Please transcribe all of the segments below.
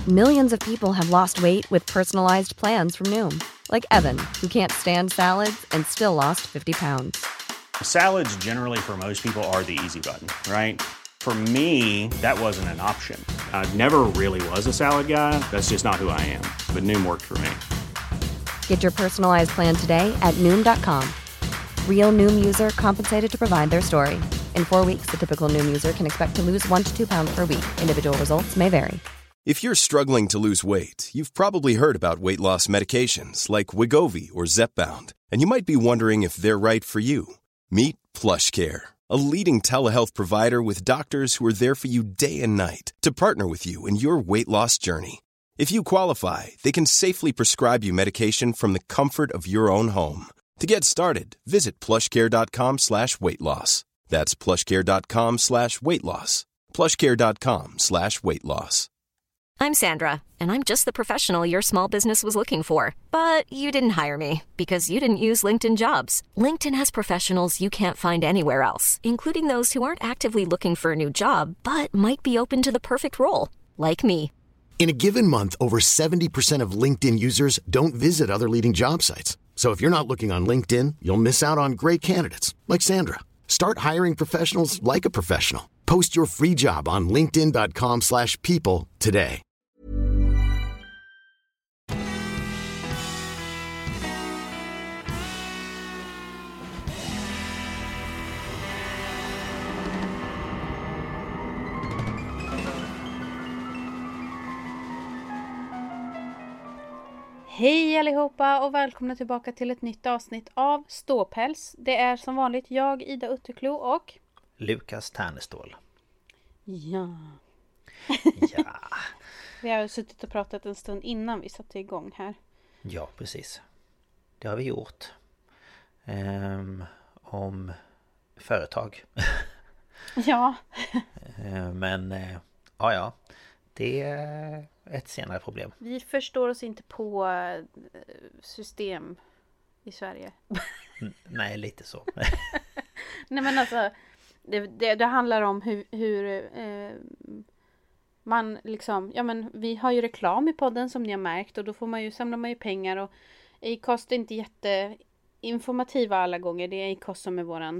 Millions of people have lost weight with personalized plans from Noom. Like Evan, who can't stand salads and still lost 50 pounds. Salads generally for most people are the easy button, right? For me, that wasn't an option. I never really was a salad guy. That's just not who I am. But Noom worked for me. Get your personalized plan today at Noom.com. Real Noom user compensated to provide their story. In 4 weeks, the typical Noom user can expect to lose 1 to 2 pounds per week. Individual results may vary. If you're struggling to lose weight, you've probably heard about weight loss medications like Wegovy or Zepbound, and you might be wondering if they're right for you. Meet PlushCare, a leading telehealth provider with doctors who are there for you day and night to partner with you in your weight loss journey. If you qualify, they can safely prescribe you medication from the comfort of your own home. To get started, visit plushcare.com/weightloss. That's plushcare.com/weightloss. plushcare.com/weightloss. I'm Sandra, and I'm just the professional your small business was looking for. But you didn't hire me because you didn't use LinkedIn Jobs. LinkedIn has professionals you can't find anywhere else, including those who aren't actively looking for a new job, but might be open to the perfect role, like me. In a given month, over 70% of LinkedIn users don't visit other leading job sites. So if you're not looking on LinkedIn, you'll miss out on great candidates like Sandra. Start hiring professionals like a professional. Post your free job on linkedin.com/people today. Hej allihopa och välkomna tillbaka till ett nytt avsnitt av Ståpäls. Det är som vanligt jag, Ida Utterklo och Lukas Tärnestål. Ja. Ja. Vi har suttit och pratat en stund innan vi satte igång här. Ja, precis. Det har vi gjort. Om företag. Ja. Men ja. Det är ett senare problem. Vi förstår oss inte på system i Sverige. Nej, lite så. Nej men alltså det handlar om hur man liksom, ja men vi har ju reklam i podden som ni har märkt och då samlar man ju pengar och Acast är inte jätteinformativa alla gånger. Det är Acast som är våran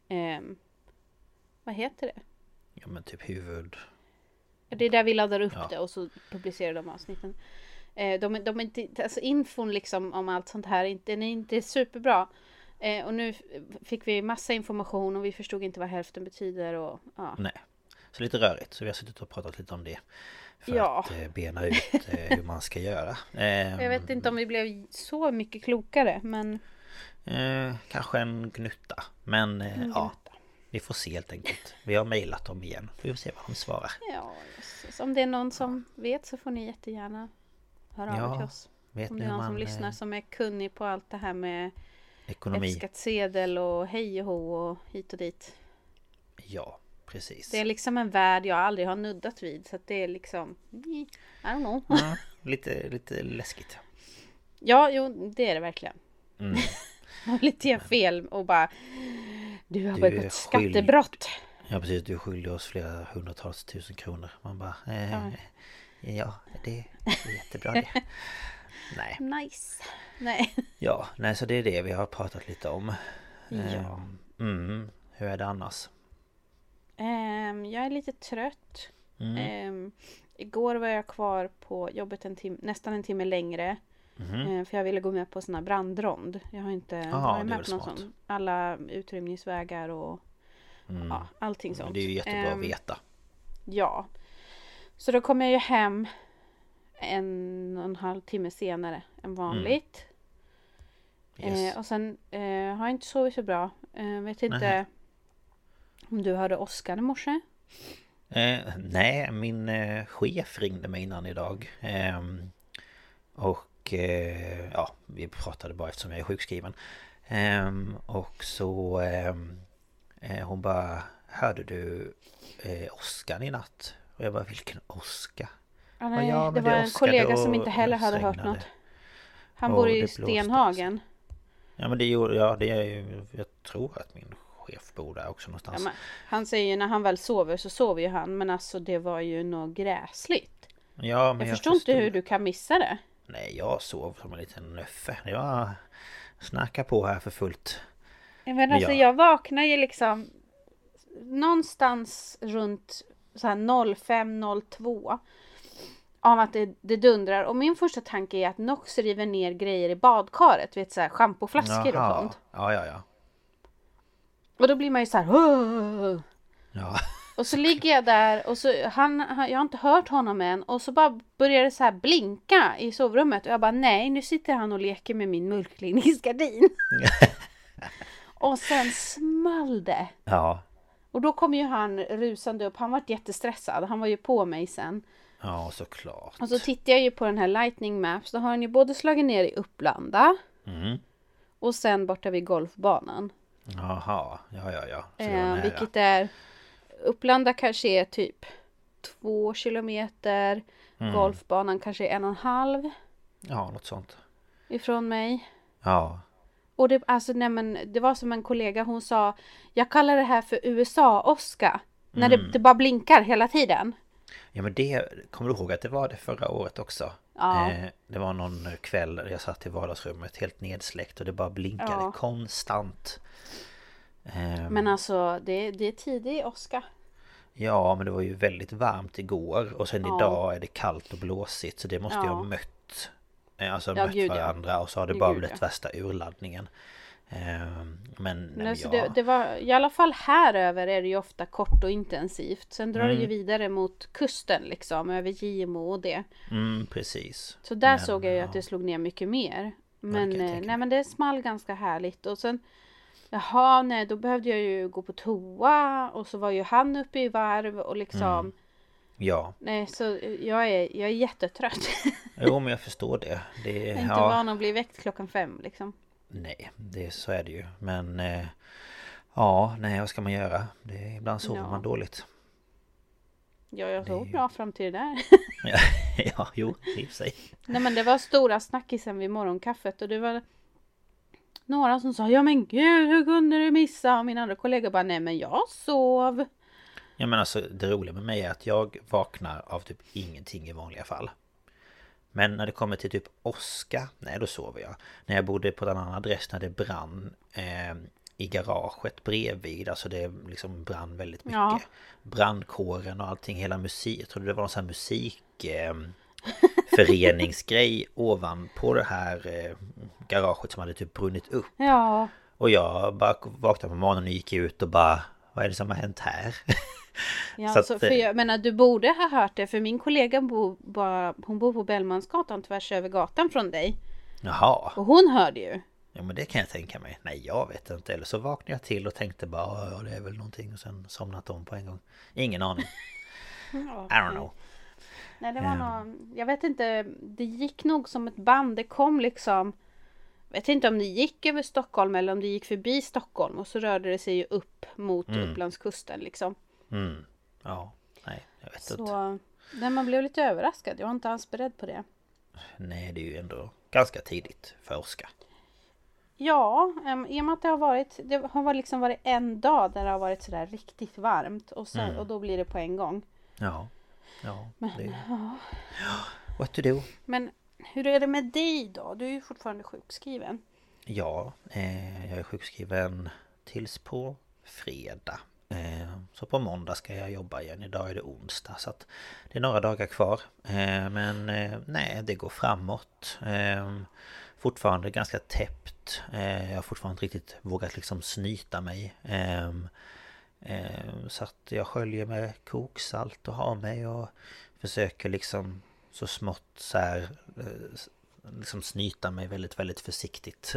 vad heter det? Ja men typ huvud. Det är där vi laddar upp det och så publicerar de avsnitten. De är inte, alltså infon liksom om allt sånt här den är inte superbra. Och nu fick vi massa information och vi förstod inte vad hälften betyder och ja. Nej. Så lite rörigt, så vi har suttit och pratat lite om det för att bena ut hur man ska göra. Jag vet inte om vi blev så mycket klokare, men kanske en gnutta. Men ja, vi får se helt enkelt. Vi har mejlat dem igen. Vi får se vad de svarar. Ja, så om det är någon som vet så får ni jättegärna höra av till oss. Om det är någon som lyssnar som är kunnig på allt det här med ekonomi, F-skattsedel och hej och ho och hit och dit. Ja, precis. Det är liksom en värld jag aldrig har nuddat vid. Så att det är liksom, I don't know. Ja, lite läskigt. Ja, jo, det är det verkligen. Mm. Lite fel och bara du har begått skattebrott. Ja precis, du är skyldig oss flera hundratals tusen kronor. Man bara, ja det är jättebra det. Nej. Nice. Nej. Ja, nej så det är det vi har pratat lite om. Ja. Hur är det annars? Jag är lite trött. Igår var jag kvar på jobbet nästan en timme längre. För jag ville gå med på sån här brandrond. Jag har inte varit med på någon sån. Alla utrymningsvägar och allting sånt. Det är ju jättebra att veta. Ja. Så då kom jag ju hem 1,5 timme senare än vanligt. Yes. Och sen har jag inte sovit så bra. Vet inte om du hörde Oskar i morse? Nej, min chef ringde mig innan idag. Och vi pratade bara eftersom jag är sjukskriven. Och så hon bara, hörde du Oskar i natt? Och jag bara, vilken Oskar? Nej, det var en kollega som inte heller hade hört något. Han bor i Stenhagen. Ja men det gjorde jag tror att min chef bor där också någonstans. Ja, men han säger ju när han väl sover så sover ju han, men alltså det var ju något gräsligt. Ja, men jag förstår inte hur du kan missa det. Nej, jag sov som en liten nöffe. Jag snackar på här för fullt. Men alltså jag vaknar ju liksom någonstans runt så här 05:02 av att det dundrar. Och min första tanke är att Nox river ner grejer i badkaret. Vet så här, schampoflaskor och sånt. Ja. Och då blir man ju så här. Åh! Ja. Och så ligger jag där och så jag har inte hört honom än. Och så bara börjar det så här blinka i sovrummet. Och jag bara nej, nu sitter han och leker med min mörkläggningsgardin. Och sen small det. Ja. Och då kom ju han rusande upp. Han var jättestressad. Han var ju på mig sen. Ja, såklart. Och så tittar jag ju på den här Lightning Maps. Då har han ju både slagit ner i Upplanda. Och sen borta vid golfbanan. Jaha, ja. Vilket är... Upplanda kanske är typ 2 kilometer. Golfbanan kanske är 1,5. Ja, något sånt. Ifrån mig. Ja. Och det, alltså, det var som en kollega, hon sa, jag kallar det här för USA-Oscar. När det bara blinkar hela tiden. Ja, men det, kommer du ihåg att det var det förra året också? Ja. Det var någon kväll där jag satt i vardagsrummet helt nedsläckt och det bara blinkade konstant. Men alltså, det är tidig Oscar. Ja, men det var ju väldigt varmt igår och sen idag är det kallt och blåsigt, så det måste jag ha mött. Alltså mött varandra och så har det bara blivit värsta urladdningen. Men alltså det var i alla fall här över är det ju ofta kort och intensivt. Sen drar det ju vidare mot kusten liksom, över Gimo och det. Precis. Så där såg jag ju att det slog ner mycket mer. Men men det small ganska härligt. Och sen då behövde jag ju gå på toa. Och så var ju han uppe i varv och liksom... Ja. Nej, så jag är jättetrött. Jo, men jag förstår det. Jag är inte van att bli väckt 5:00 liksom. Nej, så är det ju. Men vad ska man göra? Ibland sover man dåligt. Ja, jag sov bra fram till det där. Ja, jo, i sig. Nej, men det var stora snackisen vid morgonkaffet. Och det var några som sa, ja men gud, hur kunde du missa? Och min andra kollega bara, nej men jag sov. Ja, men alltså det roliga med mig är att jag vaknar av typ ingenting i vanliga fall. Men när det kommer till typ Oscar, nej då sover jag. När jag bodde på en annan adress när det brann i garaget bredvid, alltså det liksom brann väldigt mycket. Ja. Brandkåren och allting, hela musik. Jag trodde det var en sån här musikföreningsgrej ovanpå det här garaget som hade typ brunnit upp. Ja. Och jag bara vaknade på morgonen och gick ut och bara, vad är det som har hänt här? Ja, så för jag menar, du borde ha hört det. För min kollega hon bor på Bellmansgatan tvärs över gatan från dig. Jaha. Och hon hörde ju. Ja, men det kan jag tänka mig. Nej, jag vet inte. Eller så vaknade jag till och tänkte bara, ja det är väl någonting. Och sen somnat om på en gång. Ingen aning. I don't know. Nej, det var någon, jag vet inte. Det gick nog som ett band. Det kom liksom, jag vet inte om det gick över Stockholm eller om det gick förbi Stockholm. Och så rörde det sig ju upp mot Upplandskusten liksom. Ja, nej, jag vet inte. Nej, man blev lite överraskad. Jag var inte alls beredd på det. Nej, det är ju ändå ganska tidigt för Oscar. Ja, i och med att det har liksom varit en dag där det har varit sådär riktigt varmt. Och då blir det på en gång. Ja. Men, What to do? Men hur är det med dig då? Du är ju fortfarande sjukskriven. Ja, jag är sjukskriven tills på fredag. Så på måndag ska jag jobba igen. Idag är det onsdag, så att det är några dagar kvar. Men nej, det går framåt. Fortfarande ganska täppt. Jag har fortfarande inte riktigt vågat liksom snyta mig. Så att jag sköljer med koksalt och har mig och försöker liksom så smått så här liksom snyta mig väldigt, väldigt försiktigt.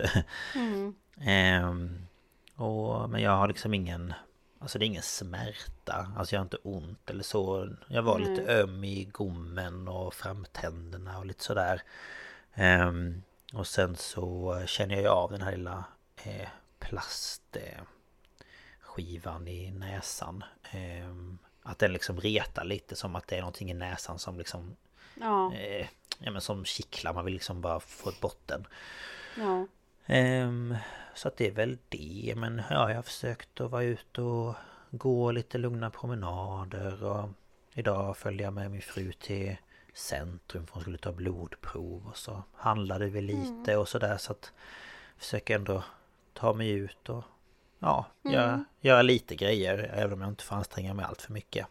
Men jag har liksom ingen, alltså det är ingen smärta. Alltså jag har inte ont eller så. Jag var lite öm i gommen och framtänderna och lite sådär. Och sen så känner jag av den här lilla plastskivan i näsan. Att den liksom retar lite, som att det är någonting i näsan som liksom men som kittlar. Man vill liksom bara få ett botten. Ja. Så att det är väl det. Men ja, jag har försökt att vara ute och gå lite lugna promenader. Och idag följde jag med min fru till centrum för hon skulle ta blodprov. Och så handlade vi lite och sådär, så att försöka ändå ta mig ut och göra lite grejer, även om jag inte får anstränga mig allt för mycket.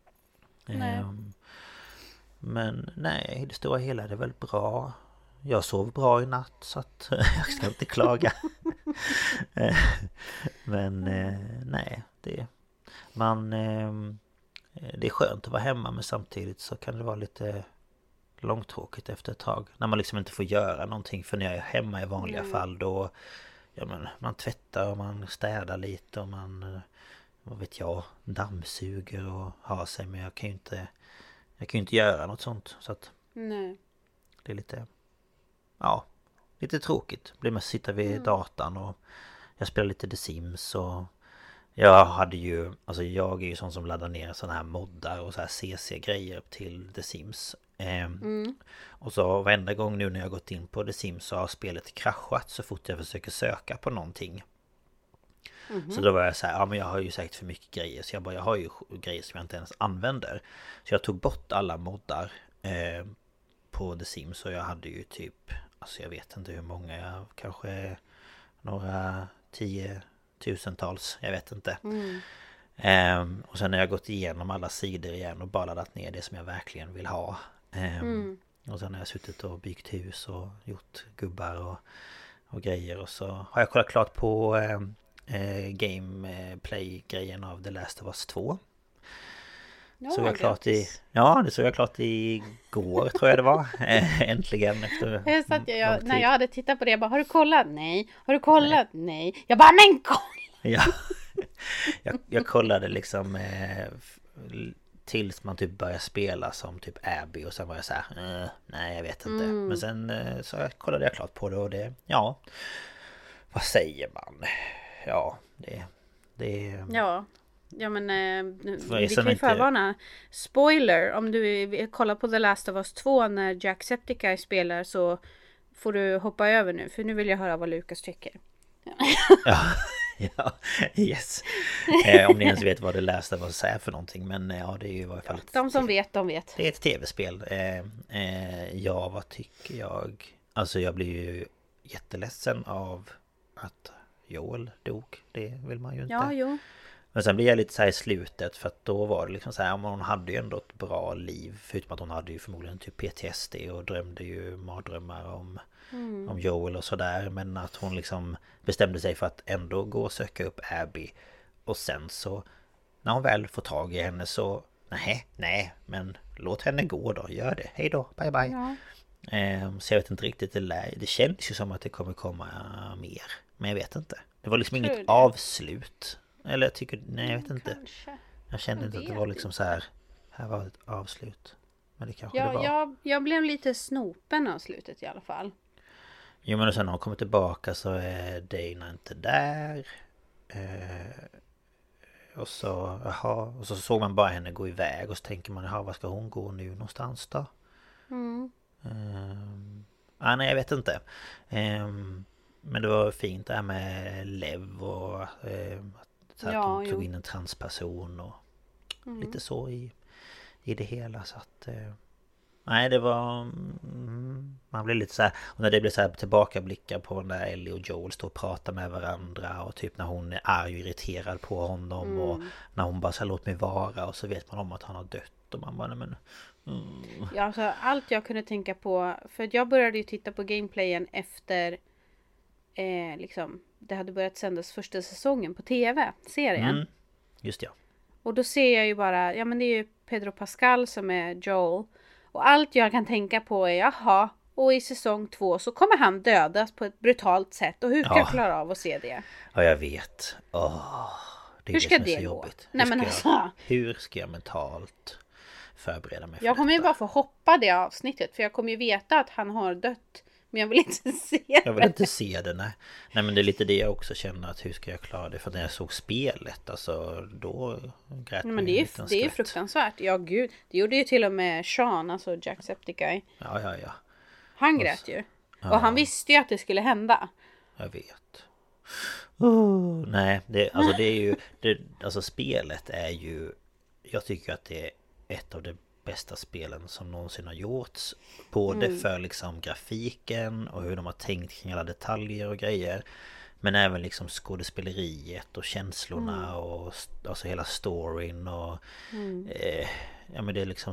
Men nej, det stora hela är det väl bra. Jag sov bra i natt, så att jag ska inte klaga. Men nej, det är skönt att vara hemma, men samtidigt så kan det vara lite långtråkigt efter ett tag. När man liksom inte får göra någonting, för när jag är hemma i vanliga fall då, man tvättar och man städar lite och man, vad vet jag, dammsuger och har sig, men jag kan ju inte göra något sånt, så att det är lite lite tråkigt. Blir man sitta vid datan och jag spelar lite The Sims, och jag är ju sån som laddar ner såna här moddar och så här CC-grejer till The Sims. Och så varenda gång nu när jag gått in på The Sims så har spelet kraschat så fort jag försöker söka på någonting. Så då var jag så här, men jag har ju säkert för mycket grejer, så jag har ju grejer som jag inte ens använder. Så jag tog bort alla moddar på The Sims, och jag hade ju typ, alltså jag vet inte hur många, kanske några 10-tusentals, jag vet inte. Och sen har jag gått igenom alla sidor igen och bara laddat ner det som jag verkligen vill ha. Och sen har jag suttit och byggt hus och gjort gubbar och grejer, och så har jag kollat klart på gameplay-grejen av The Last of Us 2. Det såg jag klart igår, tror jag det var. Äntligen efter. När jag hade tittat på det, jag bara, har du kollat? Nej. Har du kollat? Nej. Jag bara, men kolla! Ja. Jag kollade liksom tills man typ började spela som typ Abby, och sen var jag så här, nej jag vet inte. Men sen så kollade jag klart på det, och det, vad säger man? Ja, det Ja, men vi kan ju förvarna. Spoiler, om du kollar på The Last of Us 2 när Jacksepticeye spelar, så får du hoppa över nu, för nu vill jag höra vad Lukas tycker. Ja, yes. Om ni ens vet vad The Last of Us är för någonting, men det är ju i varje fall de som vet, de vet. Det är ett tv-spel. Vad tycker jag? Alltså jag blir ju jätteledsen av att Joel dog. Det vill man ju inte. Ja, jo. Men sen blir jag lite så här i slutet, för att då var det liksom så här, hon hade ju ändå ett bra liv, förutom att hon hade ju förmodligen typ PTSD och drömde ju mardrömmar om Joel och sådär, men att hon liksom bestämde sig för att ändå gå och söka upp Abby, och sen så när hon väl får tag i henne så nej, men låt henne gå då, gör det, hej då, bye bye. Ja. Så jag vet inte riktigt, det känns ju som att det kommer komma mer, men jag vet inte. Det var liksom inget avslut. Eller jag tycker, nej jag vet inte. Kanske. Jag kände inte att det var liksom så här var ett avslut. Men det kanske det var. Jag blev lite snopen av slutet i alla fall. Jo, men sen när hon kommer tillbaka så är Dana inte där. Och så såg man bara henne gå iväg, och så tänker man, var ska hon gå nu någonstans då? Nej, jag vet inte. Men det var fint det här med Lev och så att hon tog in en transperson och lite så i det hela, så att nej, det var man blev lite så här, och när det blev så här tillbakablickar på när Ellie och Joel står och pratar med varandra, och typ när hon är arg och irriterad på honom, och när hon bara så här, låt mig vara, och så vet man om att han har dött, och man bara, men Ja, alltså allt jag kunde tänka på, för att jag började ju titta på gameplayen efter liksom det hade börjat sändas första säsongen på tv-serien. Just ja. Och då ser jag ju bara, men det är ju Pedro Pascal som är Joel. Och allt jag kan tänka på är, och i säsong 2 så kommer han dödas på ett brutalt sätt. Och hur ska jag klara av att se det? Ja, jag vet. Det är hur ska det gå? Jobbigt. Hur ska jag mentalt förbereda mig för jag kommer detta? Ju bara få hoppa det avsnittet, för jag kommer ju veta att han har dött. Men jag vill inte se det. Jag vill inte se det, nej. Nej, men det är lite det jag också känner, att hur ska jag klara det? För när jag såg spelet, alltså då grät men det är ju fruktansvärt. Ja, gud. Det gjorde ju till och med Sean, alltså Jacksepticeye. Ja. Han grät ju. Ja. Och han visste ju att det skulle hända. Jag vet. Nej, det är ju... alltså spelet är ju... Jag tycker att det är ett av det bästa spelen som någonsin har gjorts. Både för liksom grafiken och hur de har tänkt kring alla detaljer och grejer. Men även liksom skådespeleriet och känslorna och alltså hela storyn och ja men det är liksom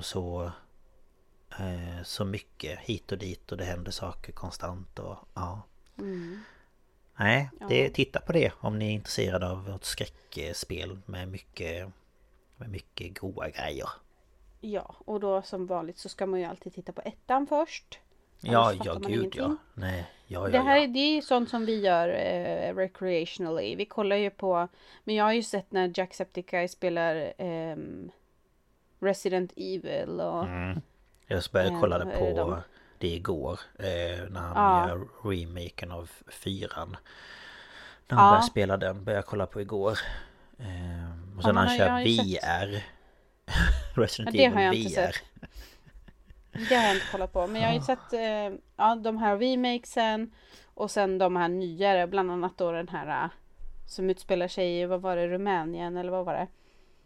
så mycket hit och dit och det händer saker konstant och ja. Nej, titta på det om ni är intresserade av ett skräckspel med mycket goda grejer. Ja, och då som vanligt så ska man ju alltid titta på ettan först. Ja, gud ja. Nej, det här det är sånt som vi gör recreationally. Vi kollar ju på, men jag har ju sett när Jacksepticeye spelar Resident Evil och jag började kolla på det igår när han gör remaken av 4:an. När han började spela den, började jag kolla på igår. Och sen han kör VR. Resident Evil har jag VR. Inte sett. Det har jag inte kollat på. Men jag har ju sett de här remakesen. Och sen de här nyare. Bland annat då den här som utspelar sig i, vad var det, Rumänien eller vad var det?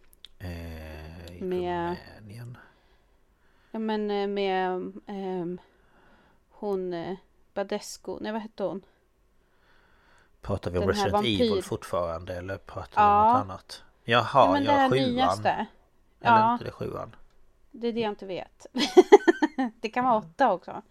Rumänien. Ja men med hon Badescu. Nej, vad hette hon? Pratar vi om Resident Evil fortfarande eller pratar vi om något annat? Jaha, men det här 7:an. Nyaste. Eller inte det 7:an? Det är det jag inte vet. Det kan vara 8 också.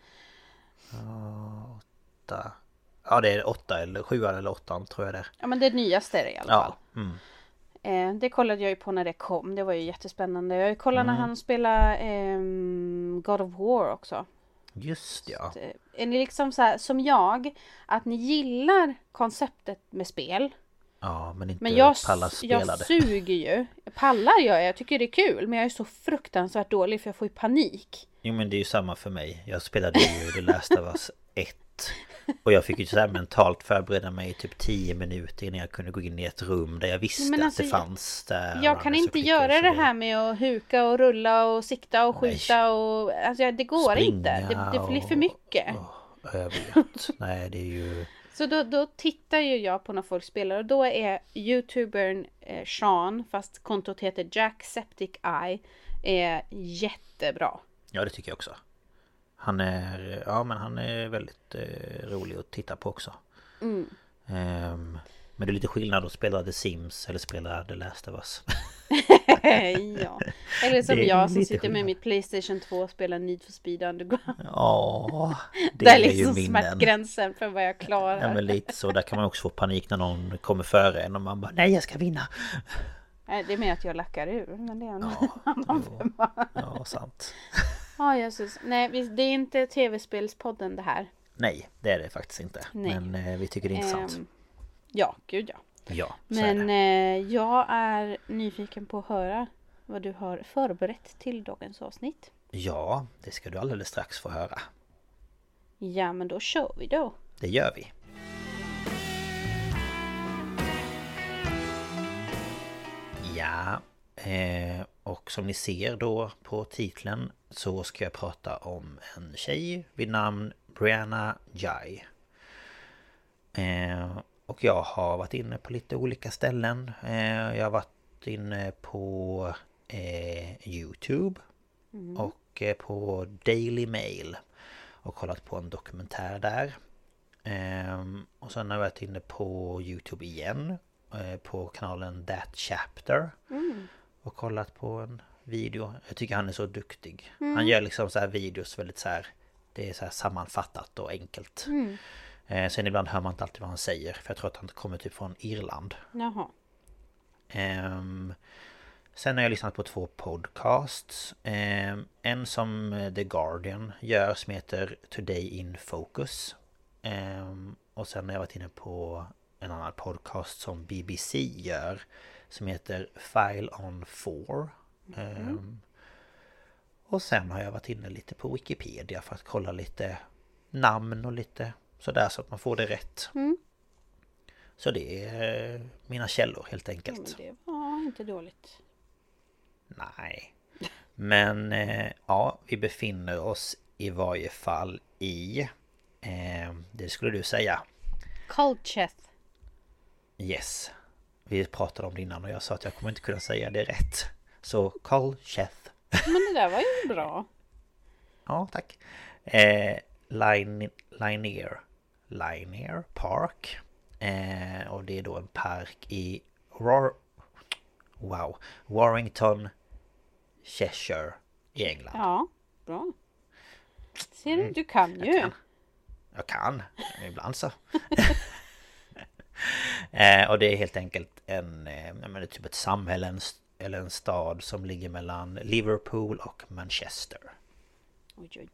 8. Ja, det är 8 eller 7:an eller 8:an tror jag det är. Ja, men det nyaste är det i alla fall. Mm. Det kollade jag ju på när det kom. Det var ju jättespännande. Jag kollade när han spelade God of War också. Just ja. Så, är ni liksom så här, som jag, att ni gillar konceptet med spel? Ja, men inte pallar spela det. Jag suger ju. Pallar jag tycker det är kul. Men jag är så fruktansvärt dålig för jag får ju panik. Jo, men det är ju samma för mig. Jag spelade ju The Last of Us 1. Och jag fick ju så här mentalt förbereda mig i typ 10 minuter innan jag kunde gå in i ett rum där jag visste att det fanns där. Jag kan inte göra det här med att huka och rulla och sikta och skjuta och alltså det går inte. Det blir för mycket. Jag vet. Nej, det är ju... Så då tittar ju jag på när folk spelar och då är YouTubern Sean, fast kontot heter Jacksepticeye, är jättebra. Ja, det tycker jag också. Han är väldigt rolig att titta på också. Men det är lite skillnad att spela The Sims eller spela The Last of Us. Ja. Eller som jag som sitter med mitt PlayStation 2 och spelar Need for Speed Underground. Ja, det är är liksom ju smärtgränsen för vad jag klarar. Ja, men lite så. Där kan man också få panik när någon kommer före en och man bara, nej jag ska vinna. Nej, det är mer att jag lackar ur. Men det är en annan femma. Ja, sant. Ja, Jesus. Nej, det är inte tv-spelspodden det här. Nej, det är det faktiskt inte. Nej. Men vi tycker det är intressant. Ja, gud ja. Ja, men jag är nyfiken på att höra vad du har förberett till dagens avsnitt. Ja, det ska du alldeles strax få höra. Ja, men då kör vi då. Det gör vi. Ja, och som ni ser då på titeln så ska jag prata om en tjej vid namn Brianna Ghey. Och jag har varit inne på lite olika ställen. Jag har varit inne på YouTube och på Daily Mail och kollat på en dokumentär där. Och sen har jag varit inne på YouTube igen på kanalen That Chapter och kollat på en video. Jag tycker han är så duktig. Han gör liksom så här videos väldigt så här, det är så här sammanfattat och enkelt. Sen ibland hör man inte alltid vad han säger, för jag tror att han kommer typ från Irland. Jaha. Sen har jag lyssnat på 2 podcasts. En som The Guardian gör som heter Today in Focus. Och sen har jag varit inne på en annan podcast som BBC gör som heter File on 4. Och sen har jag varit inne lite på Wikipedia för att kolla lite namn och lite sådär så att man får det rätt. Så det är mina källor helt enkelt. Ja, men det var inte dåligt. Nej. Men ja, vi befinner oss i varje fall i det skulle du säga Colchester. Yes. Vi pratade om det innan och jag sa att jag kommer inte kunna säga det rätt. Så Colchester. Men det där var ju bra. Ja, tack. Linear Park. Och det är då en park i Warrington, Cheshire i England. Ja, bra. Ser du, du kan ju. Jag kan, ibland så. Och det är helt enkelt typ ett samhälle eller en stad som ligger mellan Liverpool och Manchester. Oj.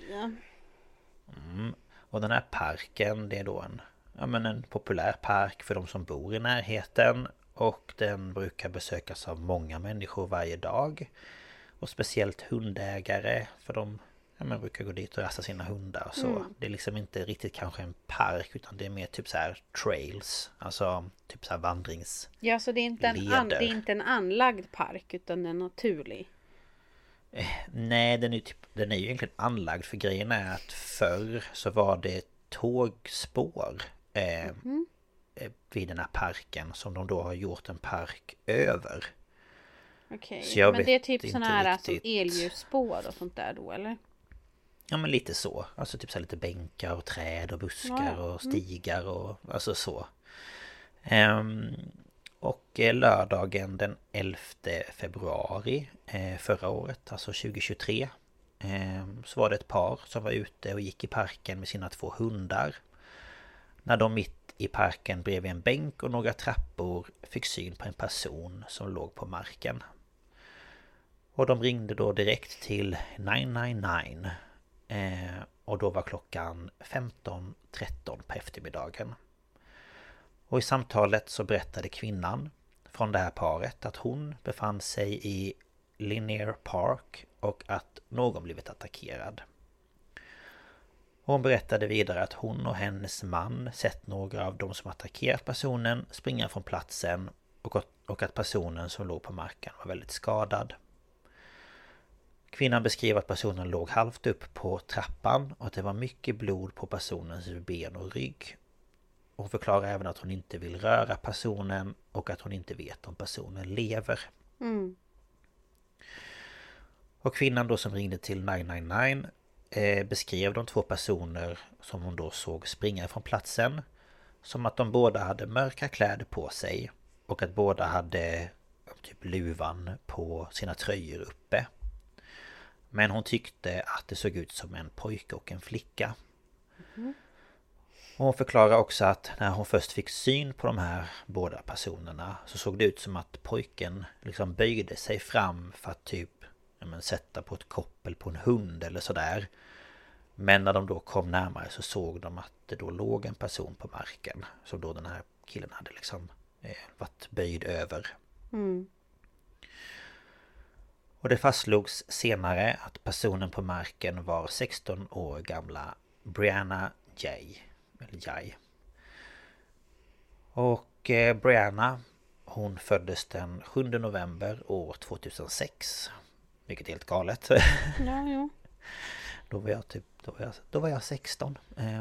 Och den här parken, det är då en populär park för de som bor i närheten. Och den brukar besökas av många människor varje dag. Och speciellt hundägare, för de brukar gå dit och rasta sina hundar och så. Det är liksom inte riktigt kanske en park, utan det är mer typ så här trails. Alltså typ så här vandrings. Ja, så det är inte en anlagd park, utan en naturlig. Nej, den är ju egentligen anlagd, för grejen är att förr så var det tågspår vid den här parken som de då har gjort en park över. Okej, men det är typ sådana här som elljusspår och sånt där då, eller? Ja, men lite så. Alltså typ så här lite bänkar och träd och buskar och stigar och alltså så. Och lördagen den 11 februari förra året, alltså 2023, så var det ett par som var ute och gick i parken med sina 2 hundar. När de mitt i parken bredvid en bänk och några trappor fick syn på en person som låg på marken. Och de ringde då direkt till 999. Och då var klockan 15:13 på eftermiddagen. Och i samtalet så berättade kvinnan från det här paret att hon befann sig i Linear Park och att någon blivit attackerad. Hon berättade vidare att hon och hennes man sett några av de som attackerat personen springa från platsen och att personen som låg på marken var väldigt skadad. Kvinnan beskrev att personen låg halvt upp på trappan och att det var mycket blod på personens ben och rygg. Hon förklarar även att hon inte vill röra personen och att hon inte vet om personen lever. Och kvinnan då som ringde till 999 beskrev de 2 personer som hon då såg springa från platsen som att de båda hade mörka kläder på sig och att båda hade typ luvan på sina tröjor uppe. Men hon tyckte att det såg ut som en pojke och en flicka. Och hon förklarar också att när hon först fick syn på de här båda personerna så såg det ut som att pojken liksom böjde sig fram för att typ sätta på ett koppel på en hund eller sådär. Men när de då kom närmare så såg de att det då låg en person på marken som då den här killen hade liksom varit böjd över. Och det fastslogs senare att personen på marken var 16 år gamla Brianna Jay. Och Brianna, hon föddes den 7 november år 2006. Vilket är helt galet. Ja. Då var jag 16.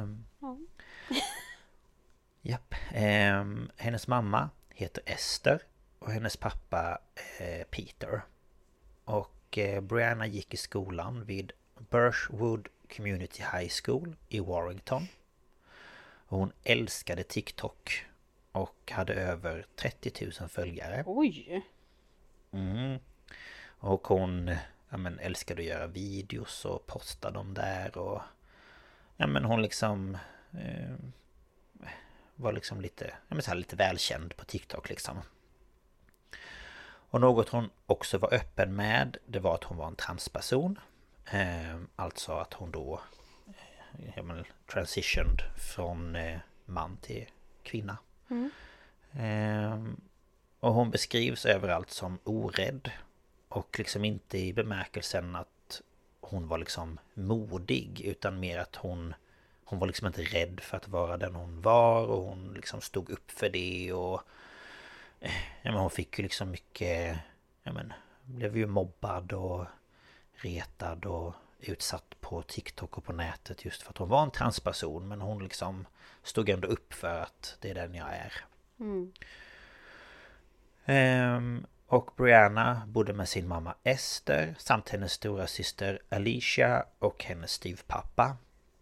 Japp. Hennes mamma heter Esther och hennes pappa Peter. Och Brianna gick i skolan vid Birchwood Community High School i Warrington. Och hon älskade TikTok och hade över 30 000 följare. Oj! Och hon älskade att göra videos och posta dem där. Och hon liksom var liksom lite välkänd på TikTok liksom. Och något hon också var öppen med, det var att hon var en transperson. Alltså att hon då transitioned från man till kvinna. Och hon beskrivs överallt som orädd. Och liksom inte i bemärkelsen att hon var liksom modig, utan mer att hon var liksom inte rädd för att vara den hon var. Och hon liksom stod upp för det. Och hon fick ju liksom mycket, blev ju mobbad och retad och utsatt på TikTok och på nätet just för att hon var en transperson. Men hon liksom stod ändå upp för att det är den jag är. Och Brianna bodde med sin mamma Esther samt hennes stora syster Alicia och hennes styvpappa.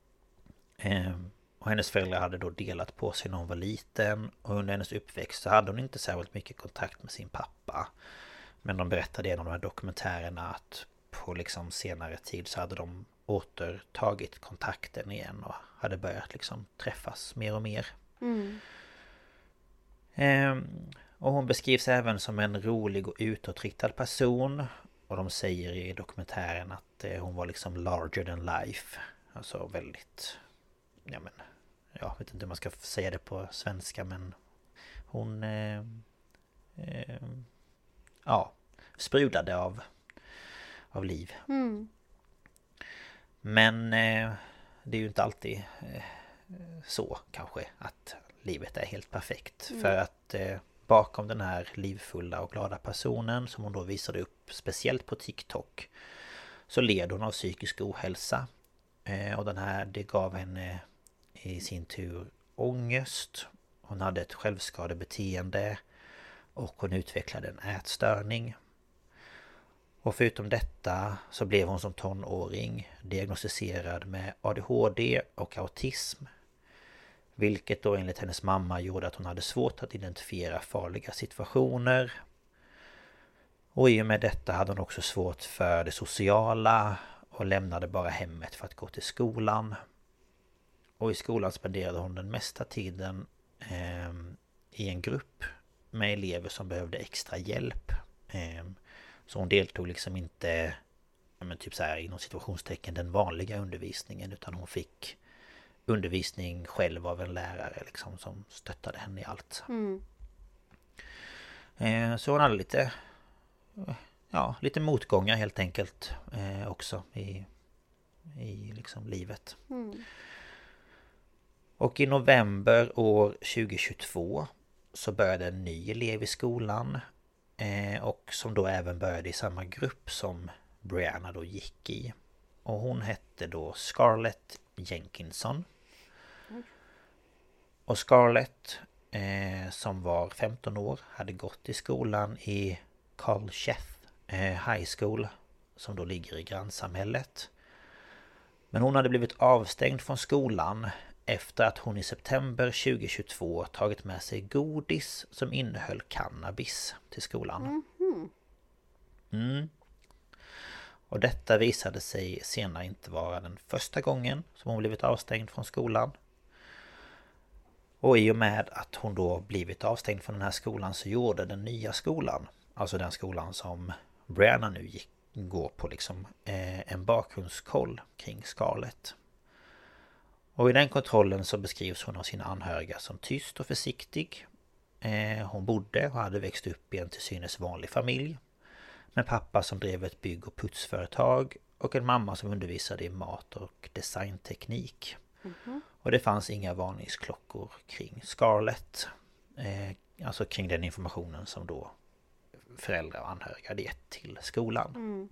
Och hennes föräldrar hade då delat på sig när hon var liten. Och under hennes uppväxt så hade hon inte särskilt mycket kontakt med sin pappa. Men de berättade i en av de här dokumentärerna att på liksom senare tid så hade de återtagit kontakten igen och hade börjat liksom träffas mer och mer. Och hon beskrivs även som en rolig och utåtriktad person. Och de säger i dokumentären att hon var liksom larger than life. Alltså väldigt... jag vet inte hur man ska säga det på svenska, men hon... sprudlade av liv. Men det är ju inte alltid så kanske att livet är helt perfekt. För att bakom den här livfulla och glada personen som hon då visade upp speciellt på TikTok så led hon av psykisk ohälsa. Och det gav henne i sin tur ångest. Hon hade ett självskadebeteende och hon utvecklade en ätstörning. Och förutom detta så blev hon som tonåring diagnostiserad med ADHD och autism. Vilket då enligt hennes mamma gjorde att hon hade svårt att identifiera farliga situationer. Och i och med detta hade hon också svårt för det sociala och lämnade bara hemmet för att gå till skolan. Och i skolan spenderade hon den mesta tiden i en grupp med elever som behövde extra hjälp. Så hon deltog liksom inte typ så här inom situationstecken den vanliga undervisningen, utan hon fick undervisning själv av en lärare liksom, som stöttade henne i allt. Så hon hade lite motgångar helt enkelt också i liksom livet. Och i november år 2022 så började en ny elev i skolan och som då även började i samma grupp som Brianna då gick i. Och hon hette då Scarlett Jenkinson. Och Scarlett som var 15 år hade gått i skolan i Colchester High School som då ligger i grannsamhället. Men hon hade blivit avstängd från skolan efter att hon i september 2022 tagit med sig godis som innehöll cannabis till skolan. Och detta visade sig senare inte vara den första gången som hon blivit avstängd från skolan. Och i och med att hon då blivit avstängd från den här skolan så gjorde den nya skolan, alltså den skolan som Brianna nu går på liksom, en bakgrundskoll kring Scarlett. Och i den kontrollen så beskrivs hon av sina anhöriga som tyst och försiktig. Hon bodde och hade växt upp i en till synes vanlig familj. Med pappa som drev ett bygg- och putsföretag och en mamma som undervisade i mat- och designteknik. Och det fanns inga varningsklockor kring Scarlett. Alltså kring den informationen som då föräldrar och anhöriga hade gett till skolan.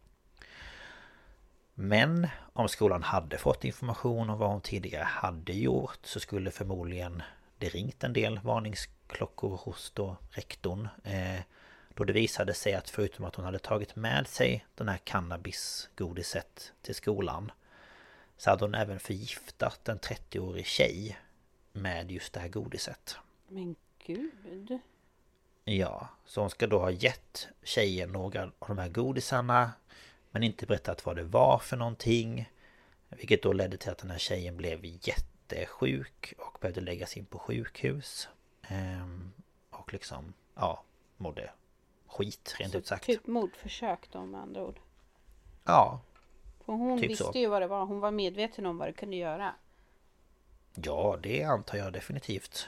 Men om skolan hade fått information om vad hon tidigare hade gjort så skulle förmodligen det ringt en del varningsklockor hos då rektorn. Då det visade sig att förutom att hon hade tagit med sig den här cannabisgodiset till skolan så hade hon även förgiftat en 30-årig tjej med just det här godiset. Men gud. Ja, så hon ska då ha gett tjejen några av de här godisarna men inte berättat vad det var för någonting. Vilket då ledde till att den här tjejen blev jättesjuk och behövde läggas in på sjukhus. Och liksom, mådde skit rent ut sagt. Typ mordförsök då med andra ord. Ja. För hon typ visste så. ju vad det var. Hon var medveten om vad det kunde göra. Ja, det antar jag definitivt.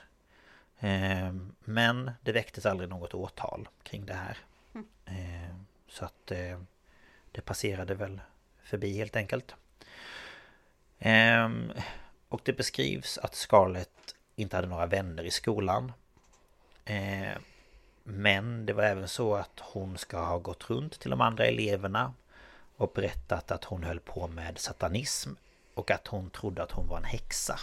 Men det väcktes aldrig något åtal kring det här. Så att det passerade väl förbi helt enkelt. Och det beskrivs att Scarlett inte hade några vänner i skolan. Men det var även så att hon ska ha gått runt till de andra eleverna och berättat att hon höll på med satanism och att hon trodde att hon var en häxa.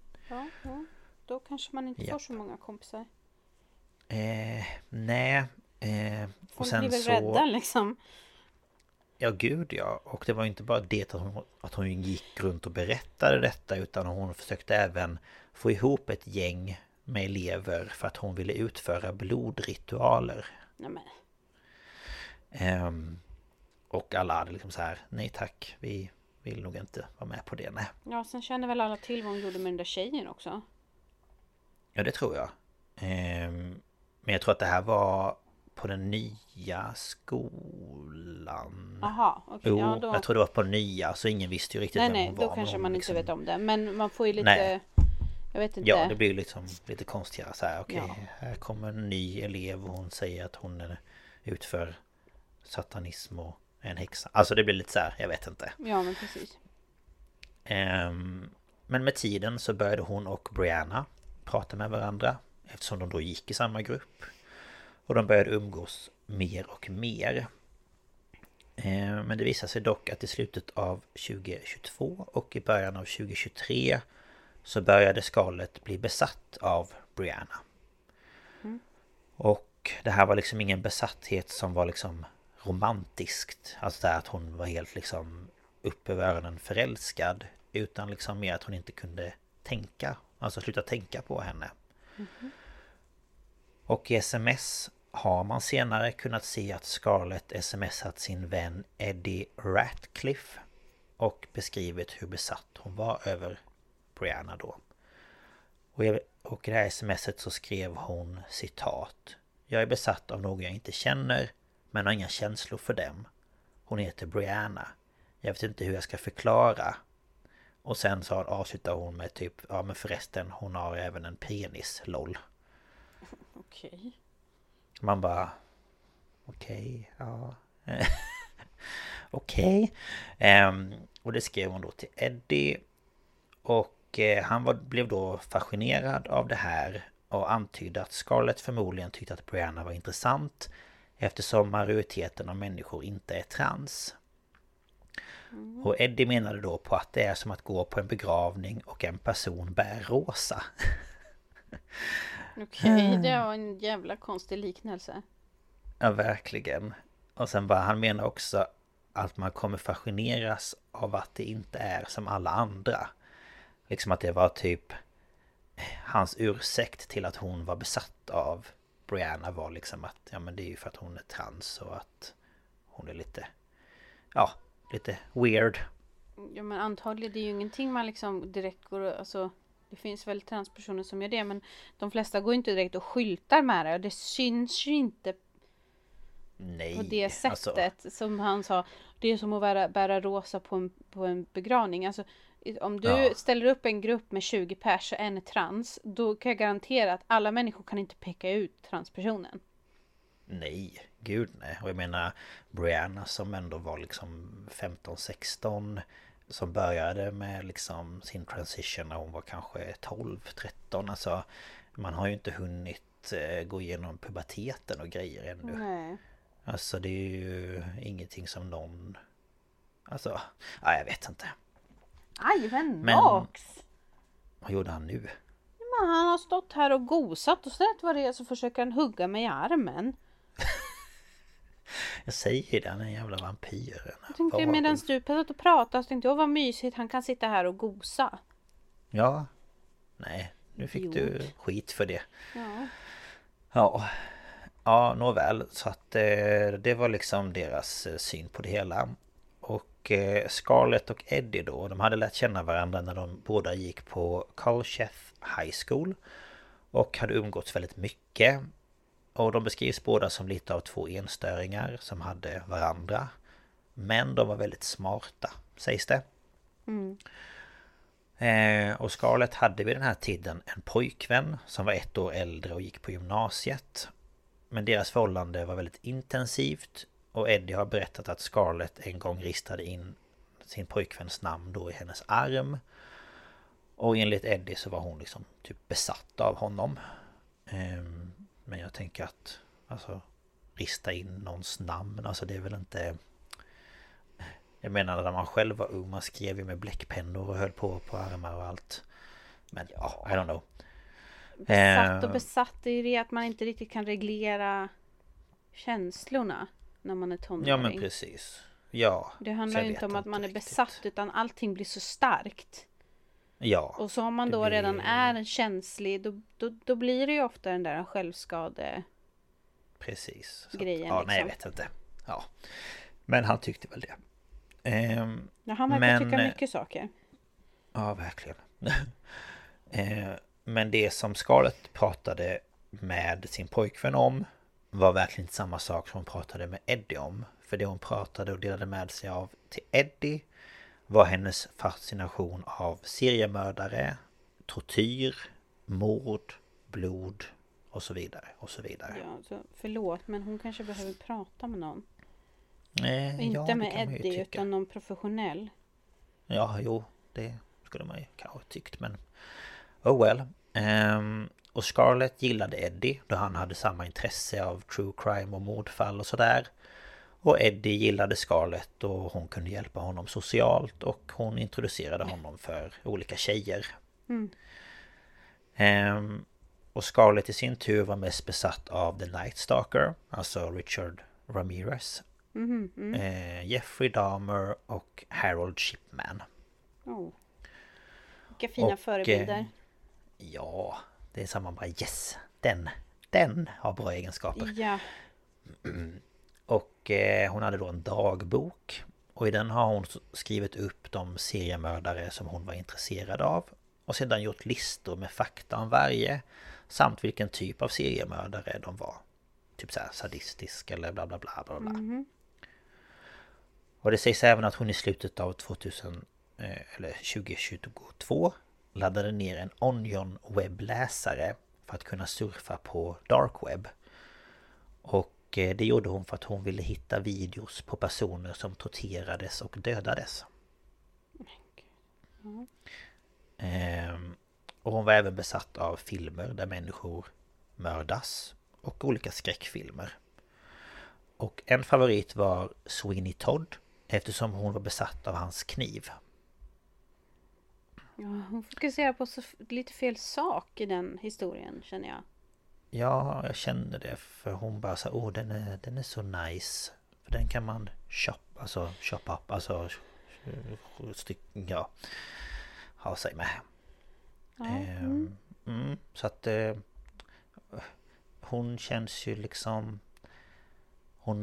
Ja. Då kanske man inte får så många kompisar. Nej, Folk blir väl rädda liksom. Ja, gud ja. Och det var inte bara det att hon gick runt och berättade detta, utan hon försökte även få ihop ett gäng med elever för att hon ville utföra blodritualer. Nämen. Och alla hade liksom så här: nej tack, vi vill nog inte vara med på det, nej. Ja, sen känner väl alla till vad hon gjorde med den där tjejen också. Ja, det tror jag. Men jag tror att det här var på den nya skolan. Aha, okej. Jo, Ja, då... jag tror det var på nya, så ingen visste ju riktigt vem hon var. Nej, då kanske man liksom... inte vet om det. Men man får ju lite... Nej. Jag vet inte. Ja, det blir liksom lite konstigare så här. Okej, Ja. här kommer en ny elev och hon säger att hon utför satanism och är en häxa. Alltså det blir lite så här, jag vet inte. Ja, men precis. Men med tiden så började hon och Brianna prata med varandra, eftersom de då gick i samma grupp. Och de började umgås mer och mer. Men det visade sig dock att i slutet av 2022 och i början av 2023 så började Scarlett bli besatt av Brianna. Och det här var liksom ingen besatthet som var liksom romantiskt. Alltså där att hon var helt liksom upp över öronen förälskad. Utan liksom mer att hon inte kunde tänka. Alltså sluta tänka på henne. Och i sms har man senare kunnat se att Scarlett smsat sin vän Eddie Ratcliffe och beskrivit hur besatt hon var över Brianna då. Och i det här smset så skrev hon citat: jag är besatt av någon jag inte känner, men har inga känslor för dem. Hon heter Brianna. Jag vet inte hur jag ska förklara. Och sen så avslutar hon med typ: ja men förresten, hon har även en penis, lol. Okej. Man bara: okej, ja. Okej. Och det skrev hon då till Eddie. Och han blev då fascinerad av det här och antydde att Scarlett förmodligen tyckte att Brianna var intressant, eftersom majoriteten av människor inte är trans. Och Eddie menade då på att det är som att gå på en begravning och en person bär rosa. Okej, det var en jävla konstig liknelse. Ja, verkligen. Och sen bara, han menar också att man kommer fascineras av att det inte är som alla andra. Liksom att det var typ hans ursäkt till att hon var besatt av Brianna var liksom att ja men det är ju för att hon är trans och att hon är lite, ja, lite weird. Ja, men antagligen det är ju ingenting man liksom direkt går, alltså det finns väl transpersoner som gör det, men de flesta går inte direkt och skyltar med det och det syns ju inte. Nej, på det sättet alltså, som han sa, det är som att bära rosa på en begravning. Alltså om du ställer upp en grupp med 20 pers och en är trans, då kan jag garantera att alla människor kan inte peka ut transpersonen. Nej, gud nej. Och jag menar Brianna som ändå var liksom 15-16, som började med liksom sin transition när hon var kanske 12-13. Alltså man har ju inte hunnit gå igenom puberteten och grejer ännu. Nej. Alltså det är ju ingenting som någon... Alltså, ja, jag vet inte. Aj, men Max! Vad gjorde han nu? Men han har stått här och gosat och sett vad det är, så försöker han hugga mig i armen. Jag säger det, han är en jävla vampyr. Jag tänkte medan du pratade och pratade så tänkte jag, vad mysigt, han kan sitta här och gosa. Ja. Nej, nu fick du skit för det. Ja. Ja. Ja, nåväl. Så att det var liksom deras syn på det hela. Och Scarlett och Eddie då, de hade lärt känna varandra när de båda gick på Culcheth High School. Och hade umgåtts väldigt mycket. Och de beskrivs båda som lite av två enstöringar som hade varandra. Men de var väldigt smarta, sägs det. Och Scarlett hade vid den här tiden en pojkvän som var 1 år äldre och gick på gymnasiet. Men deras förhållande var väldigt intensivt. Och Eddie har berättat att Scarlett en gång ristade in sin pojkväns namn då i hennes arm. Och enligt Eddie så var hon liksom typ besatt av honom. Men jag tänker att alltså rista in någons namn, alltså det är väl inte... Jag menar när man själv var ung, man skrev ju med bläckpennor och höll på armar och allt. Men ja, I don't know. Besatt och besatt är ju det att man inte riktigt kan reglera känslorna när man är tonåring. Ja, men precis. Ja. Det handlar ju inte om att man är besatt, utan allting blir så starkt. Ja. Och så om man då redan är känslig, då blir det ju ofta den där självskade... Precis. Grejen, ja, liksom. nej, jag vet inte. Ja. Men han tyckte väl det. Ja, han verkar tycka mycket saker. Ja, verkligen. Men det som Scarlett pratade med sin pojkvän om var verkligen inte samma sak som hon pratade med Eddie om. För det hon pratade och delade med sig av till Eddie var hennes fascination av seriemördare, tortyr, mord, blod och så vidare och så vidare. Ja, så förlåt, men hon kanske behöver prata med någon. Inte med Eddie, utan någon professionell. Ja, jo, det skulle man ju kanske tyckt, men oh well. Och Scarlett gillade Eddie då han hade samma intresse av true crime och mordfall och sådär. Och Eddie gillade Scarlett och hon kunde hjälpa honom socialt och hon introducerade honom för olika tjejer. Och Scarlett i sin tur var mest besatt av The Night Stalker, alltså Richard Ramirez. Jeffrey Dahmer och Harold Shipman. Vilka fina förebilder. Ja, det är samma bara yes, den har bra egenskaper. Ja. Och hon hade då en dagbok. Och i den har hon skrivit upp de seriemördare som hon var intresserad av. Och sedan gjort listor med fakta om varje. Samt vilken typ av seriemördare de var. Typ så här sadistisk eller bla bla bla bla bla. Och det sägs även att hon i slutet av 2022 laddade ner en Onion webbläsare för att kunna surfa på dark web. Och det gjorde hon för att hon ville hitta videos på personer som torterades och dödades. Och hon var även besatt av filmer där människor mördas och olika skräckfilmer. Och en favorit var Sweeney Todd eftersom hon var besatt av hans kniv. Ja, hon fokuserar på lite fel sak i den historien, känner jag. Ja, jag kände det, för hon bara sa, den är så nice. För den kan man shop up, alltså ha sig med. Så att hon känns ju liksom hon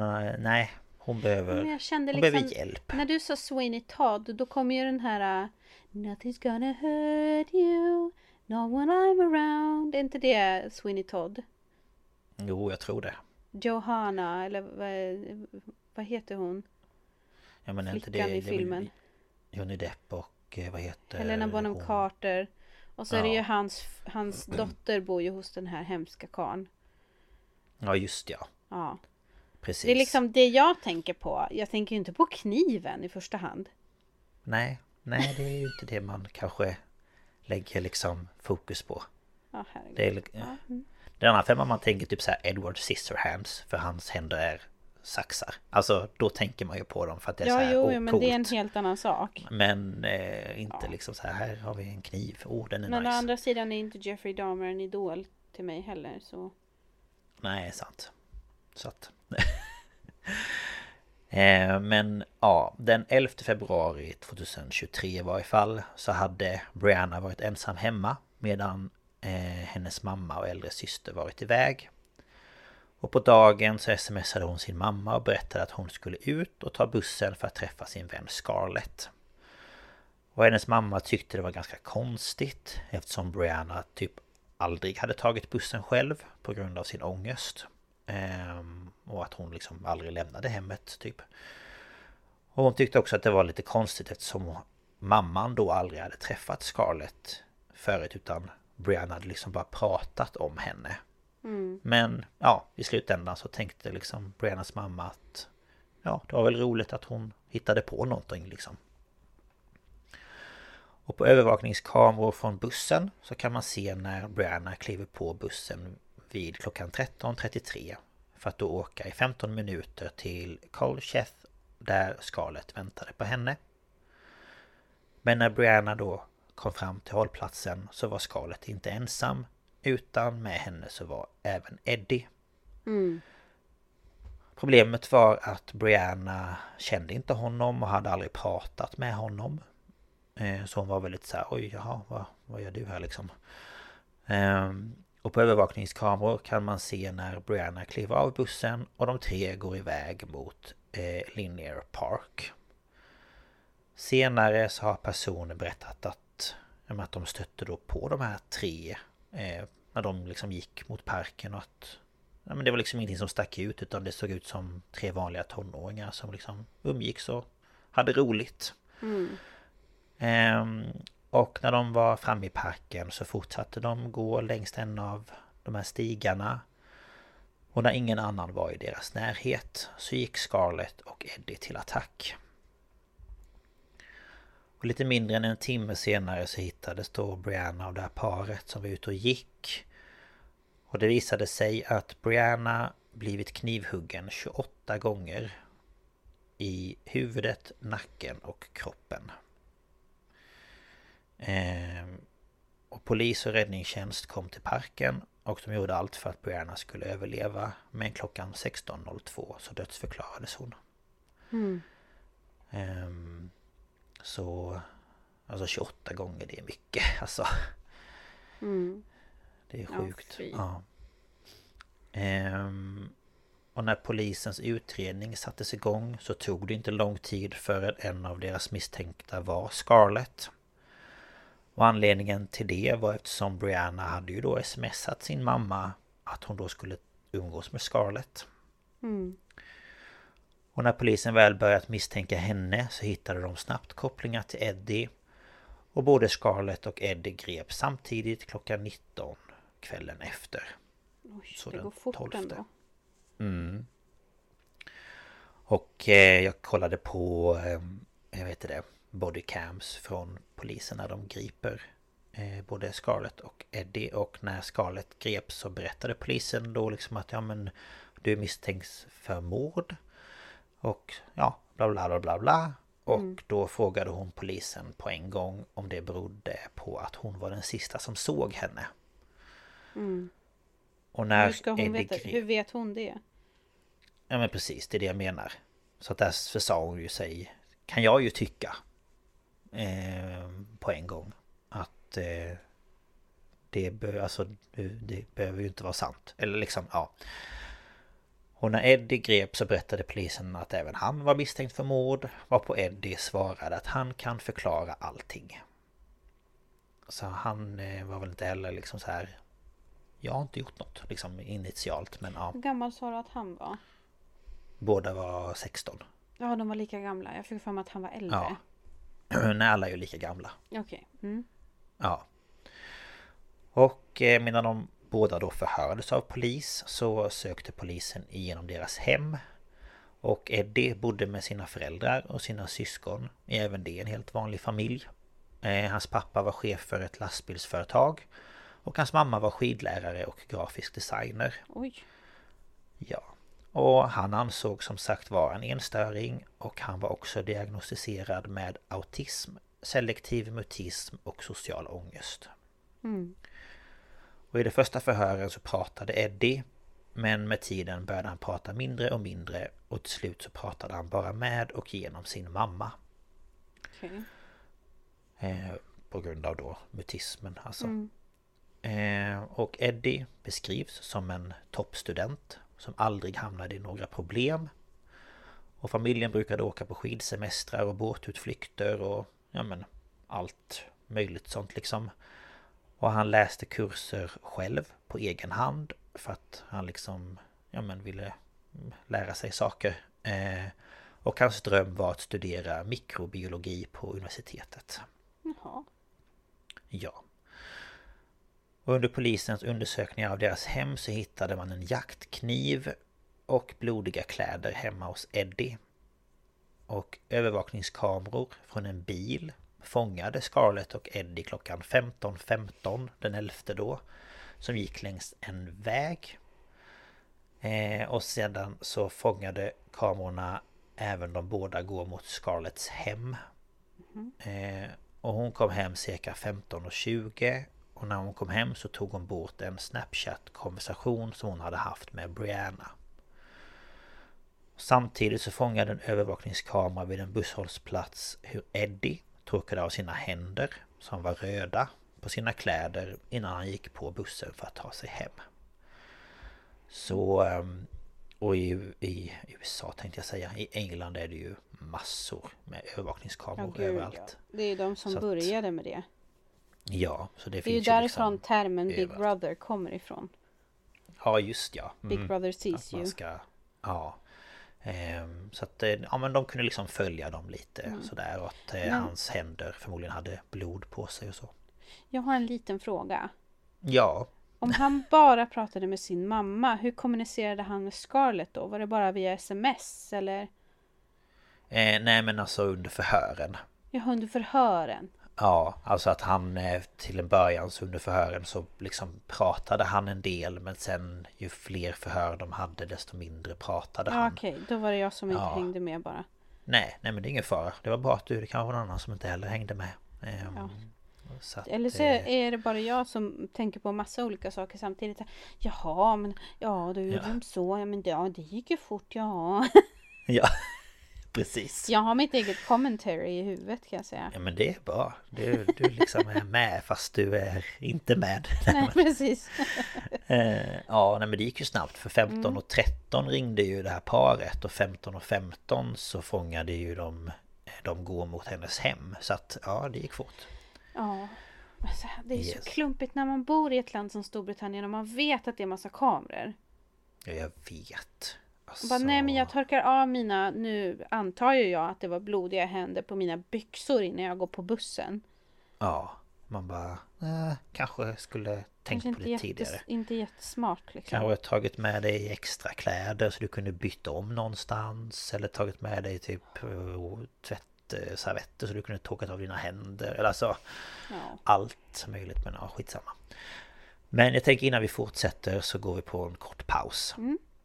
behöver hjälp. När du sa Sweeney Todd, då kom ju den här Nothing's gonna hurt you, not when I'm around. Är inte det Sweeney Todd? Jo, jag tror det. Johanna, eller vad heter hon? Ja, men flickan inte det, i filmen. Johnny Depp och vad heter Helena Bonham Carter. Och så är det ju hans dotter bor ju hos den här hemska karln. Ja, just ja. Ja. Precis. Det är liksom det jag tänker på. Jag tänker ju inte på kniven i första hand. Nej, det är ju inte det man kanske lägger liksom fokus på. Ja, herregud. Det är den andra femman man tänker typ så här Edward Scissorhands, för hans händer är saxar. Alltså då tänker man ju på dem för att det är så här men coolt. det är en helt annan sak. Men inte liksom så här har vi en kniv. Den är men nice. å andra sidan är inte Jeffrey Dahmer en idol till mig heller, så. Nej, sant. Så att men ja, den 11 februari 2023 var i fall så hade Brianna varit ensam hemma medan hennes mamma och äldre syster varit iväg. Och på dagen så smsade hon sin mamma och berättade att hon skulle ut och ta bussen för att träffa sin vän Scarlett. Och hennes mamma tyckte det var ganska konstigt eftersom Brianna typ aldrig hade tagit bussen själv på grund av sin ångest. Och att hon liksom aldrig lämnade hemmet typ. Och hon tyckte också att det var lite konstigt eftersom mamman då aldrig hade träffat Scarlett förut, utan Brianna hade liksom bara pratat om henne. Men ja, i slutändan så tänkte liksom Briannas mamma att ja, det var väl roligt att hon hittade på någonting liksom. Och på övervakningskameror från bussen så kan man se när Brianna kliver på bussen vid klockan 13.33 för att då åka i 15 minuter till Colchester där Scarlett väntade på henne. Men när Brianna då kom fram till hållplatsen så var Scarlett inte ensam, utan med henne så var även Eddie. Problemet var att Brianna kände inte honom och hade aldrig pratat med honom. Så hon var väldigt så här, oj, jaha, vad gör du här liksom? Och på övervakningskameror kan man se när Brianna kliver av bussen och de tre går iväg mot Linear Park. Senare så har personer berättat att de stötte då på de här tre när de liksom gick mot parken och att men det var liksom ingenting som stack ut utan det såg ut som tre vanliga tonåringar som liksom umgicks och hade roligt. Och när de var framme i parken så fortsatte de gå längs en av de här stigarna. Och när ingen annan var i deras närhet så gick Scarlett och Eddie till attack. Och lite mindre än en timme senare så hittades då Brianna av det här paret som var ute och gick. Och det visade sig att Brianna blivit knivhuggen 28 gånger i huvudet, nacken och kroppen. Och polis och räddningstjänst kom till parken och de gjorde allt för att Brianna skulle överleva. Men klockan 16:02 så dödsförklarades hon. Så alltså 28 gånger, det är mycket alltså. Det är sjukt. Ja. Och när polisens utredning sattes igång så tog det inte lång tid förrän en av deras misstänkta var Scarlett. Och anledningen till det var eftersom Brianna hade ju då smsat sin mamma att hon då skulle umgås med Scarlett. Och när polisen väl börjat misstänka henne så hittade de snabbt kopplingar till Eddie. Och både Scarlett och Eddie greps samtidigt klockan 19 kvällen efter. Oj, så det den går fort 12. ändå. Och jag kollade på bodycams från polisen när de griper både Scarlett och Eddie. Och när Scarlett greps så berättade polisen då liksom att du misstänks för mord. Och ja, bla bla bla bla bla. Och då frågade hon polisen på en gång om det berodde på att hon var den sista som såg henne. Och när Hur ska hon veta? Hur vet hon det? Ja men precis, det är det jag menar. Så att därför sa hon ju sig, kan jag ju tycka på en gång att det behöver ju inte vara sant. Eller liksom, ja. Och när Eddie grep så berättade polisen att även han var misstänkt för mord. Varpå Eddie svarade att han kan förklara allting. Så han var väl inte heller liksom så här, jag har inte gjort något liksom initialt, men ja. Hur gammal sa du att han var? Båda var 16. Ja, de var lika gamla. Jag fick för mig att han var äldre. Ja. Nej, alla är ju lika gamla. Okej. Ja. Och medan de båda då förhördes av polis så sökte polisen igenom deras hem. Och Eddie bodde med sina föräldrar och sina syskon. Även det en helt vanlig familj. Hans pappa var chef för ett lastbilsföretag. Och hans mamma var skidlärare och grafisk designer. Oj. Ja. Och han ansåg som sagt vara en enstöring. Och han var också diagnostiserad med autism, selektiv mutism och social ångest. Och i det första förhören så pratade Eddie. Men med tiden började han prata mindre och mindre. Och till slut så pratade han bara med och genom sin mamma. Okej. På grund av då mutismen alltså. Och Eddie beskrivs som en toppstudent som aldrig hamnade i några problem. Och familjen brukade åka på skidsemestrar och båtutflykter och allt möjligt sånt liksom. Och han läste kurser själv på egen hand för att han liksom ville lära sig saker. Och hans dröm var att studera mikrobiologi på universitetet. Jaha. Ja. Och under polisens undersökningar av deras hem så hittade man en jaktkniv och blodiga kläder hemma hos Eddie. Och övervakningskameror från en bil fångade Scarlett och Eddie klockan 15:15 den 11:e då. Som gick längs en väg. Och sedan så fångade kamerorna även de båda går mot Scarletts hem. Och hon kom hem cirka 15:20. Och när hon kom hem så tog hon bort en Snapchat-konversation som hon hade haft med Brianna. Samtidigt så fångade en övervakningskamera vid en busshållplats hur Eddie torkade av sina händer som var röda på sina kläder innan han gick på bussen för att ta sig hem. Så, och i USA tänkte jag säga, i England är det ju massor med övervakningskameror överallt. Ja. Det är ju de som började med det. Ja, så det är finns ju ju därifrån liksom termen Big Brother kommer ifrån. Ja, just ja. Big Brother sees you. Ja. Så att ja, men de kunde liksom följa dem lite sådär, och att hans händer förmodligen hade blod på sig och så. Jag har en liten fråga. Ja. Om han bara pratade med sin mamma, hur kommunicerade han med Scarlett då? Var det bara via sms eller? Nej, men alltså under förhören. Ja, under förhören. Ja, alltså att han till en början så under förhören så liksom pratade han en del, men sen ju fler förhör de hade desto mindre pratade han. Okej, då var det jag som inte hängde med bara. Nej, men det är ingen fara. Det var bra att det kan vara någon annan som inte heller hängde med. Så att, eller så är det bara jag som tänker på massa olika saker samtidigt. Jaha, men ja, då gjorde de så. Ja, men det gick ju fort, ja. Ja, precis. Jag har mitt eget commentary i huvudet, kan jag säga. Ja, men det är bra. Du liksom är med fast du är inte med. Nej, precis. Ja, nej, men det gick ju snabbt. För 15:13 ringde ju det här paret, och 15:15 så fångade ju de gå mot hennes hem. Så att, ja, det gick fort. Ja, det är så klumpigt när man bor i ett land som Storbritannien och man vet att det är massa kameror. Ja, jag vet. Alltså... Bara, nej, men jag torkar av mina, nu antar jag att det var blodiga händer på mina byxor innan jag går på bussen. Ja, man bara kanske skulle tänkt på det tidigare. Inte jättesmart liksom. Kanske tagit med dig extra kläder så du kunde byta om någonstans, eller tagit med dig typ tvättservetter så du kunde torkat av dina händer, eller alltså allt möjligt, men skitsamma. Men jag tänker innan vi fortsätter så går vi på en kort paus.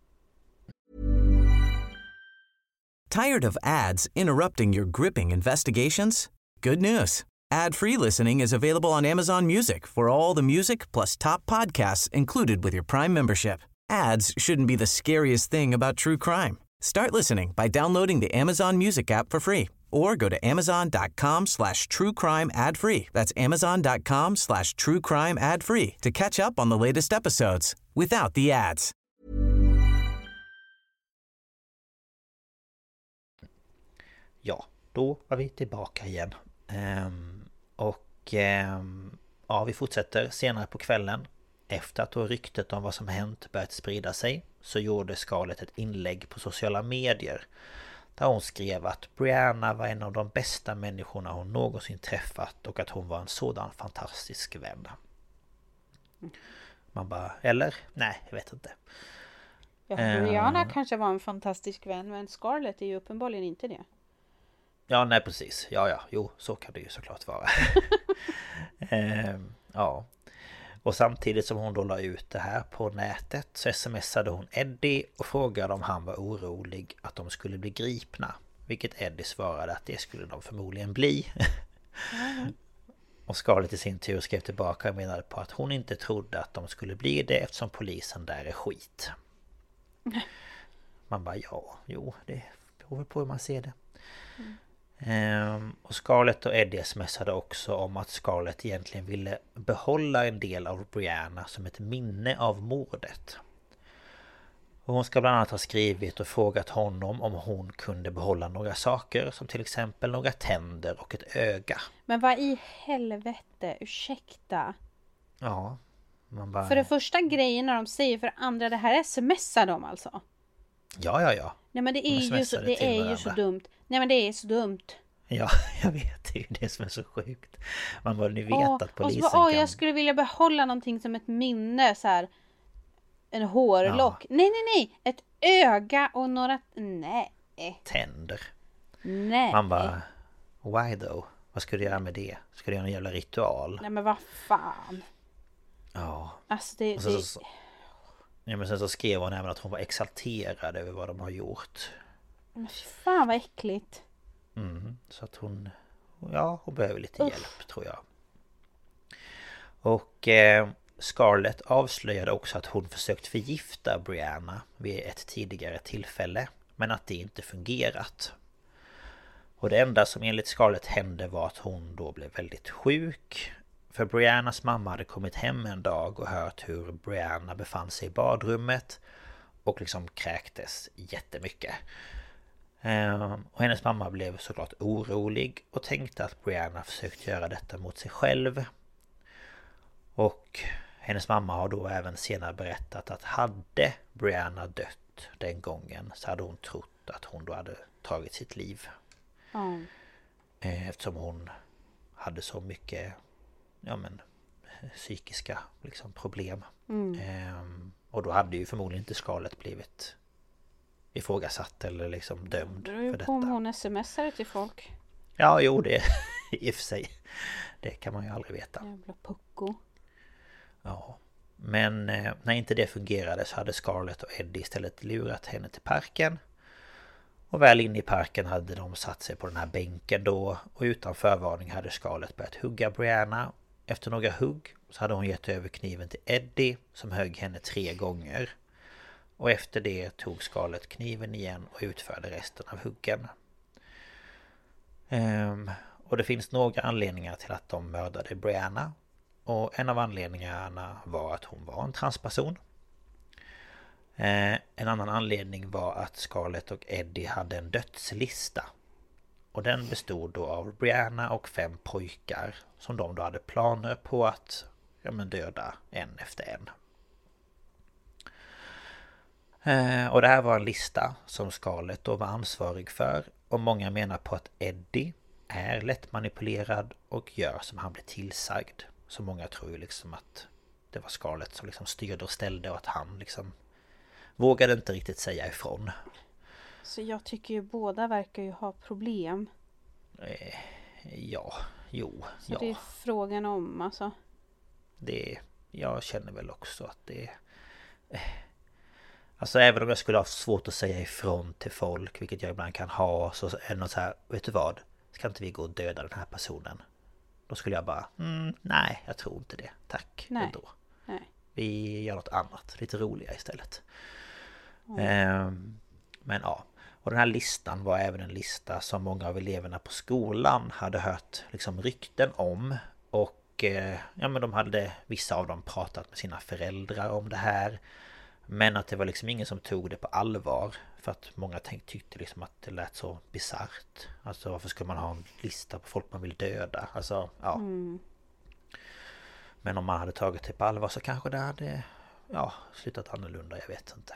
Tired of ads interrupting your gripping investigations? Good news. Ad-free listening is available on Amazon Music for all the music plus top podcasts included with your Prime membership. Ads shouldn't be the scariest thing about true crime. Start listening by downloading the Amazon Music app for free or go to amazon.com/truecrime ad-free. That's amazon.com/truecrime ad-free to catch up on the latest episodes without the ads. Ja, då var vi tillbaka igen. Vi fortsätter senare på kvällen. Efter att då ryktet om vad som hänt börjat sprida sig så gjorde Scarlett ett inlägg på sociala medier där hon skrev att Brianna var en av de bästa människorna hon någonsin träffat och att hon var en sådan fantastisk vän. Man bara, eller? Nej, jag vet inte. Ja, Brianna kanske var en fantastisk vän, men Scarlett är ju uppenbarligen inte det. Ja, nej precis. Ja, jo, så kan det ju såklart vara. Ja. Och samtidigt som hon då la ut det här på nätet så smsade hon Eddie och frågade om han var orolig att de skulle bli gripna. Vilket Eddie svarade att det skulle de förmodligen bli. Och Scarlett i sin tur skrev tillbaka och menade på att hon inte trodde att de skulle bli det eftersom polisen där är skit. Man bara, det beror väl på hur man ser det. Och Scarlett och Eddie smsade också om att Scarlett egentligen ville behålla en del av Brianna som ett minne av mordet. Och hon ska bland annat ha skrivit och frågat honom om hon kunde behålla några saker, som till exempel några tänder och ett öga. Men vad i helvete, ursäkta. Ja, man bara... För det första grejerna de säger, för det andra, det här smsar de alltså. Ja. Nej, men det är ju så dumt. Nej, men det är så dumt. Ja, jag vet, det är ju det som är så sjukt. Man bara, ni vet att polisen och så bara, jag skulle vilja behålla någonting som ett minne, så här, en hårlock. Ja. Nej, ett öga och några... Nej. Tänder. Nej. Man bara, why though? Vad ska du göra med det? Ska du göra en jävla ritual? Nej, men vad fan. Ja. Alltså Ja, men sen så skrev hon även att hon var exalterad över vad de har gjort. Men fan vad äckligt. Så att hon behöver lite hjälp, tror jag. Och Scarlett avslöjade också att hon försökt förgifta Brianna vid ett tidigare tillfälle. men att det inte fungerat. Och det enda som enligt Scarlett hände var att hon då blev väldigt sjuk. För Briannas mamma hade kommit hem en dag och hört hur Brianna befann sig i badrummet och liksom kräktes jättemycket. Och hennes mamma blev såklart orolig och tänkte att Brianna försökt göra detta mot sig själv. Och hennes mamma har då även senare berättat att hade Brianna dött den gången så hade hon trott att hon då hade tagit sitt liv. Eftersom hon hade så mycket psykiska liksom, problem. Och då hade ju förmodligen inte Scarlett blivit ifrågasatt eller liksom dömd för detta. Om hon smsar till folk. Ja, jo, det i och för sig. Det kan man ju aldrig veta. Jävla pucko. Ja. Men när inte det fungerade så hade Scarlett och Eddie istället lurat henne till parken. Och väl inne i parken hade de satt sig på den här bänken då. Och utan förvarning hade Scarlett börjat hugga Brianna. Efter några hugg så hade hon gett över kniven till Eddie som högg henne 3 gånger. Och efter det tog Scarlett kniven igen och utförde resten av huggen. Och det finns några anledningar till att de mördade Brianna. Och en av anledningarna var att hon var en transperson. En annan anledning var att Scarlett och Eddie hade en dödslista. Och den bestod då av Brianna och 5 pojkar som de då hade planer på att döda en efter en. Och det här var en lista som Scarlett då var ansvarig för. Och många menar på att Eddie är lätt manipulerad och gör som han blir tillsagd. Så många tror ju liksom att det var Scarlett som liksom styrde och ställde och att han liksom vågade inte riktigt säga ifrån. Så jag tycker ju båda verkar ju ha problem. Ja, jo, så ja. Det är frågan om alltså. Jag känner väl också att det alltså även om jag skulle ha svårt att säga ifrån till folk, vilket jag ibland kan ha, så är det något så här, vet du vad? Ska inte vi gå och döda den här personen? Då skulle jag bara, nej, jag tror inte det. Tack, ändå. Nej. Vi gör något annat, lite roligare istället. Men ja, och den här listan var även en lista som många av eleverna på skolan hade hört liksom rykten om. Och men de hade, vissa av dem, pratat med sina föräldrar om det här. Men att det var liksom ingen som tog det på allvar. För att många tyckte liksom att det lät så bizarrt. Alltså varför ska man ha en lista på folk man vill döda? Alltså, ja. Men om man hade tagit det på allvar så kanske det hade slutat annorlunda, jag vet inte.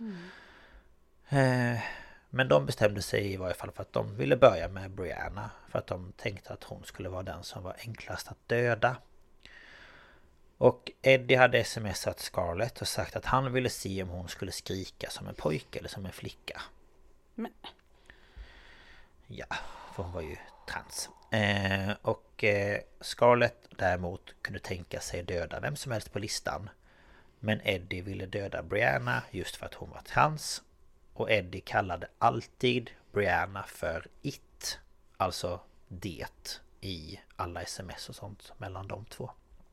Men de bestämde sig i varje fall för att de ville börja med Brianna. För att de tänkte att hon skulle vara den som var enklast att döda. Och Eddie hade smsat Scarlett och sagt att han ville se om hon skulle skrika som en pojke eller som en flicka. Men... Ja, för hon var ju trans. Och Scarlett däremot kunde tänka sig döda vem som helst på listan. Men Eddie ville döda Brianna just för att hon var trans. Och Eddie kallade alltid Brianna för it. Alltså det i alla sms och sånt mellan de två.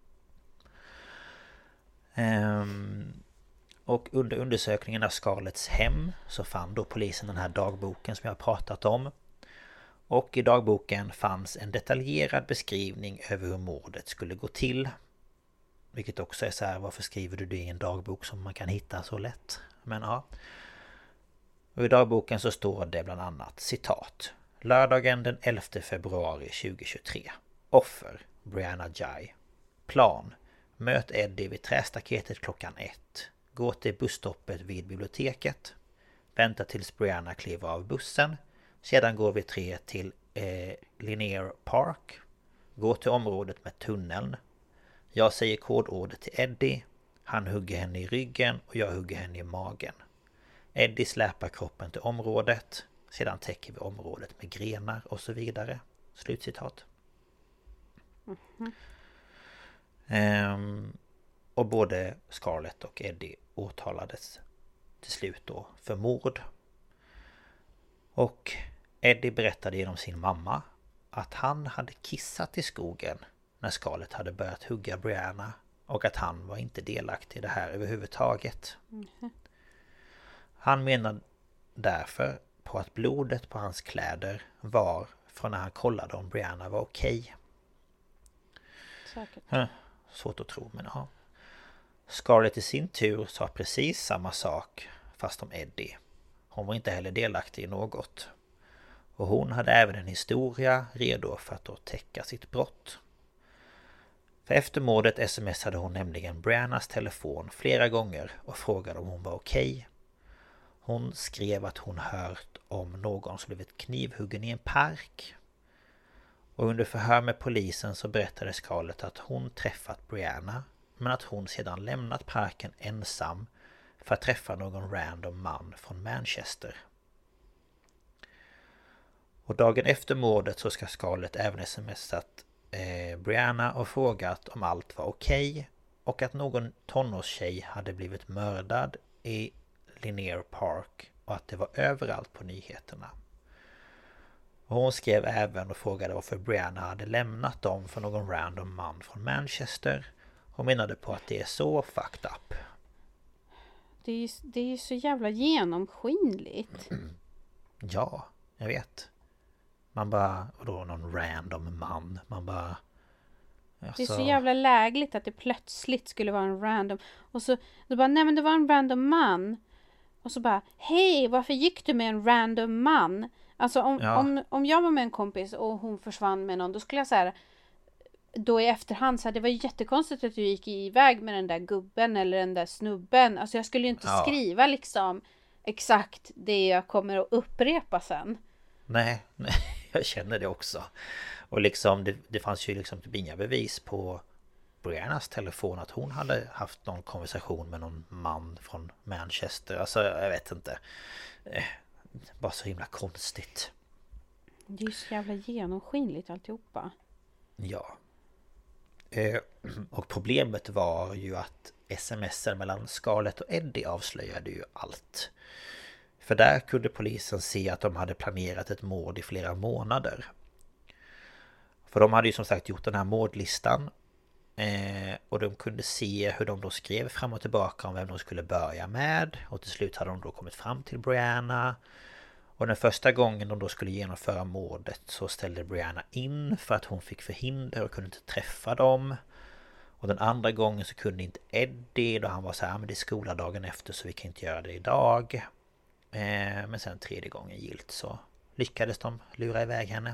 Och under undersökningen av Scarletts hem så fann då polisen den här dagboken som jag har pratat om. Och i dagboken fanns en detaljerad beskrivning över hur mordet skulle gå till. Vilket också är så här, varför skriver du det i en dagbok som man kan hitta så lätt? Men ja. Och i dagboken så står det bland annat, citat: lördagen den 11 februari 2023. Offer, Brianna Ghey. Plan: möt Eddie vid trästaketet klockan 1. Gå till busstoppet vid biblioteket. Vänta tills Brianna kliver av bussen. Sedan går vi 3 till Linear Park. Gå till området med tunneln. Jag säger kodordet till Eddie. Han hugger henne i ryggen och jag hugger henne i magen. Eddie släpar kroppen till området. Sedan täcker vi området med grenar och så vidare. Slutcitat. Och både Scarlett och Eddie åtalades till slut då för mord. Och Eddie berättade genom sin mamma att han hade kissat i skogen när Scarlett hade börjat hugga Brianna och att han var inte delaktig i det här överhuvudtaget. Han menade därför på att blodet på hans kläder var från när han kollade om Brianna var okej. Säkert. Svårt att tro, men ja. Scarlett i sin tur sa precis samma sak fast om Eddie. Hon var inte heller delaktig i något. Och hon hade även en historia redo för att då täcka sitt brott. För efter mordet smsade hon nämligen Briannas telefon flera gånger och frågade om hon var okej. Hon skrev att hon hört om någon som blivit knivhuggen i en park. Och under förhör med polisen så berättade Scarlett att hon träffat Brianna, men att hon sedan lämnat parken ensam för att träffa någon random man från Manchester. Och dagen efter mordet så ska Scarlett även smsat Brianna och frågat om allt var okej och att någon tonårstjej hade blivit mördad i Linear Park och att det var överallt på nyheterna. Och hon skrev även och frågade varför Brianna hade lämnat dem för någon random man från Manchester och menade på att det är så fucked up. Det är så jävla genomskinligt. Ja, jag vet. Man bara, vadå någon random man? Man bara... Det är så jävla lägligt att det plötsligt skulle vara en random... Och så då bara, nej men det var en random man. Och så bara, hej, varför gick du med en random man? Alltså om jag var med en kompis och hon försvann med någon, då skulle jag säga då i efterhand så här, det var jättekonstigt att du gick iväg med den där gubben eller den där snubben. Alltså jag skulle ju inte skriva liksom exakt det jag kommer att upprepa sen. Nej, jag känner det också. Och liksom det fanns ju liksom typ inga bevis på Briannas telefon att hon hade haft någon konversation med någon man från Manchester. Alltså jag vet inte. Bara så himla konstigt. Det är ju så jävla genomskinligt alltihopa. Ja. Och problemet var ju att sms'er mellan Scarlett och Eddie avslöjade ju allt. För där kunde polisen se att de hade planerat ett mord i flera månader. För de hade ju som sagt gjort den här mordlistan. Och de kunde se hur de då skrev fram och tillbaka om vem de skulle börja med. Och till slut hade de då kommit fram till Brianna. Och den första gången de då skulle genomföra mordet så ställde Brianna in för att hon fick förhinder och kunde inte träffa dem. Och den andra gången så kunde inte Eddie, då han var så här, men det är skoladagen efter så vi kan inte göra det idag. Men sen tredje gången gilt så lyckades de lura iväg henne.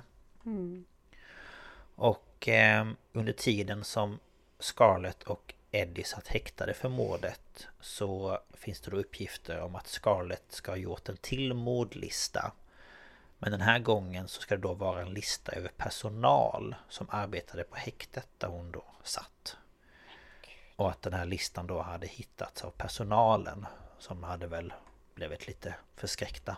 Och under tiden som Scarlett och Eddie satt häktade för mordet så finns det då uppgifter om att Scarlett ska ha gjort en till mordlista. Men den här gången så ska det då vara en lista över personal som arbetade på häktet där hon då satt. Och att den här listan då hade hittats av personalen som hade väl blivit lite förskräckta.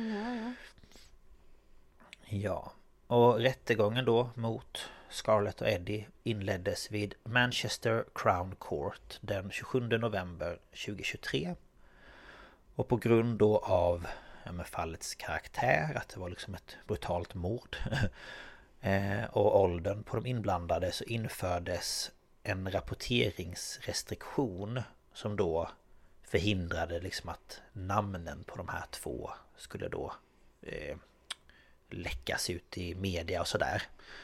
Ja. Och rättegången då mot Scarlett och Eddie inleddes vid Manchester Crown Court den 27 november 2023. Och på grund då av fallets karaktär, att det var liksom ett brutalt mord och åldern på de inblandade, så infördes en rapporteringsrestriktion som då förhindrade liksom att namnen på de här två skulle då läckas ut i media och sådär.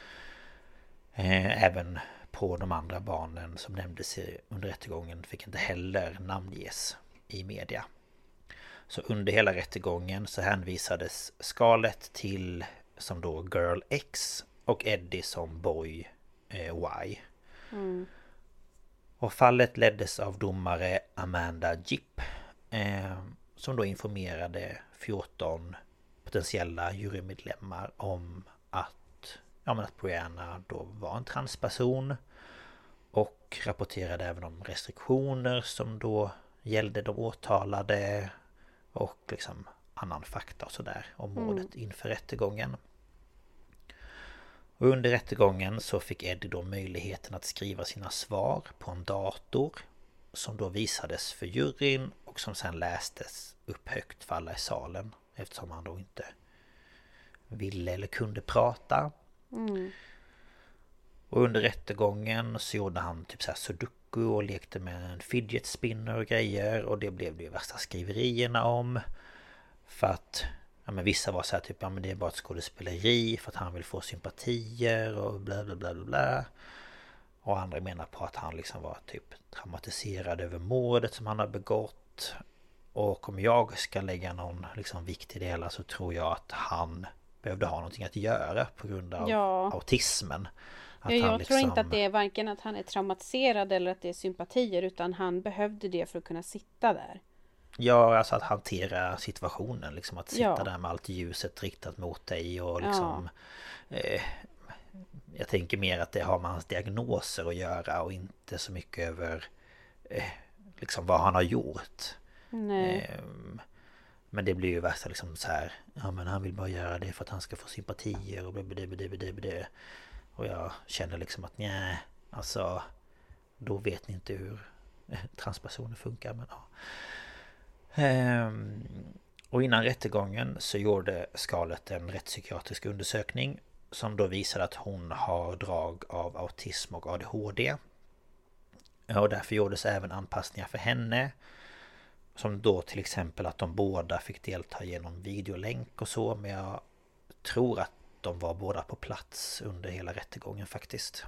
Även på de andra barnen som nämndes under rättegången fick inte heller namnges i media. Så under hela rättegången så hänvisades Scarlett till som då Girl X och Eddie som Boy Y. Och fallet leddes av domare Amanda Jipp som då informerade 14 potentiella jurymedlemmar om att Brianna då var en transperson, och rapporterade även om restriktioner som då gällde de åtalade och liksom annan fakta och sådär om mordet inför rättegången. Och under rättegången så fick Eddie då möjligheten att skriva sina svar på en dator som då visades för juryn och som sen lästes upp högt för alla i salen eftersom han då inte ville eller kunde prata. Och under rättegången så gjorde han typ så här sudoku och lekte med en fidget spinner och grejer, och det blev det ju värsta skriverierna om. För att men vissa var så här typ, men det är bara ett skådespeleri för att han vill få sympatier och bla bla bla bla. Och andra menar på att han liksom var typ traumatiserad över mordet som han har begått. Och om jag ska lägga någon liksom vikt i det hela, så tror jag att han behövde ha någonting att göra på grund av autismen. Jag tror inte att det är varken att han är traumatiserad eller att det är sympatier, utan han behövde det för att kunna sitta där. Ja, alltså att hantera situationen, liksom att sitta där med allt ljuset riktat mot dig och liksom jag tänker mer att det har med hans diagnoser att göra och inte så mycket över liksom vad han har gjort. Nej. Men det blir ju värsta liksom så här, ja men han vill bara göra det för att han ska få sympatier och det. Och jag känner liksom att nej, alltså då vet ni inte hur transpersoner funkar, men ja. Och innan rättegången så gjorde Scarlett en rättspsykiatrisk undersökning som då visade att hon har drag av autism och ADHD. Och därför gjordes även anpassningar för henne, som då till exempel att de båda fick delta genom videolänk och så, men jag tror att de var båda på plats under hela rättegången faktiskt.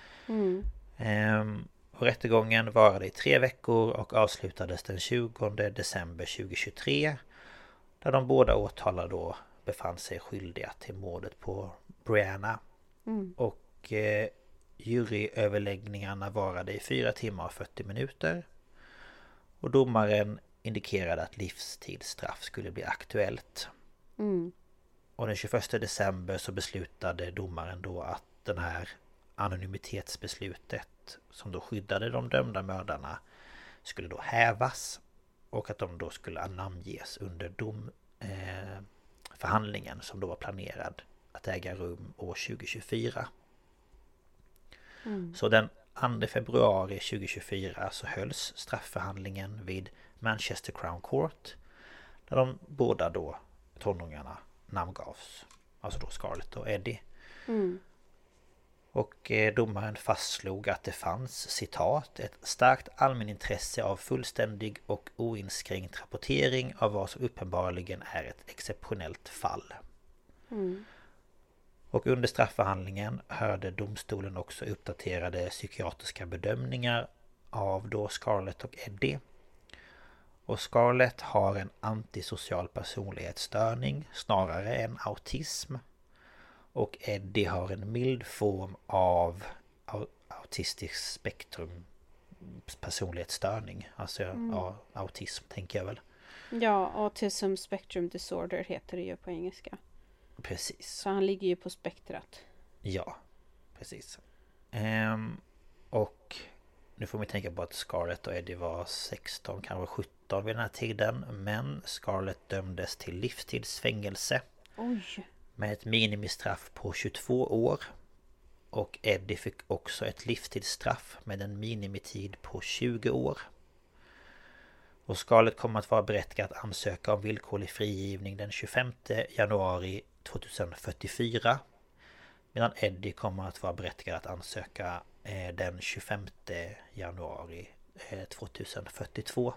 Och rättegången varade i 3 veckor och avslutades den 20 december 2023, där de båda åtalade då befann sig skyldiga till mordet på Brianna. Och juryöverläggningarna varade i 4 timmar och 40 minuter. Och domaren indikerade att livstidsstraff skulle bli aktuellt. Och den 21 december så beslutade domaren då att den här anonymitetsbeslutet som då skyddade de dömda mördarna skulle då hävas, och att de då skulle namnges under förhandlingen som då var planerad att äga rum år 2024. Så den 2 februari 2024 så hölls straffförhandlingen vid Manchester Crown Court, där de båda då tonåringarna namngavs, alltså då Scarlett och Eddie. Och domaren fastslog att det fanns, citat, ett starkt allmänintresse av fullständig och oinskränkt rapportering av vad som uppenbarligen är ett exceptionellt fall. Och under straffförhandlingen hörde domstolen också uppdaterade psykiatriska bedömningar av då Scarlett och Eddie. Och Scarlett har en antisocial personlighetsstörning snarare än autism. Och Eddie har en mild form av autistisk spektrum personlighetsstörning. Alltså autism tänker jag väl. Ja, autism spectrum disorder heter det ju på engelska. Precis. Så han ligger ju på spektrat. Ja, precis. Och nu får vi tänka på att Scarlett och Eddie var 16, kanske 17 vid den här tiden. Men Scarlett dömdes till livstidsfängelse. Oj. Med ett minimistraff på 22 år. Och Eddie fick också ett livstidsstraff med en minimitid på 20 år. Och Scarlett kommer att vara berättigad att ansöka om villkorlig frigivning den 25 januari 2044. Medan Eddie kommer att vara berättigad att ansöka den 25 januari 2042.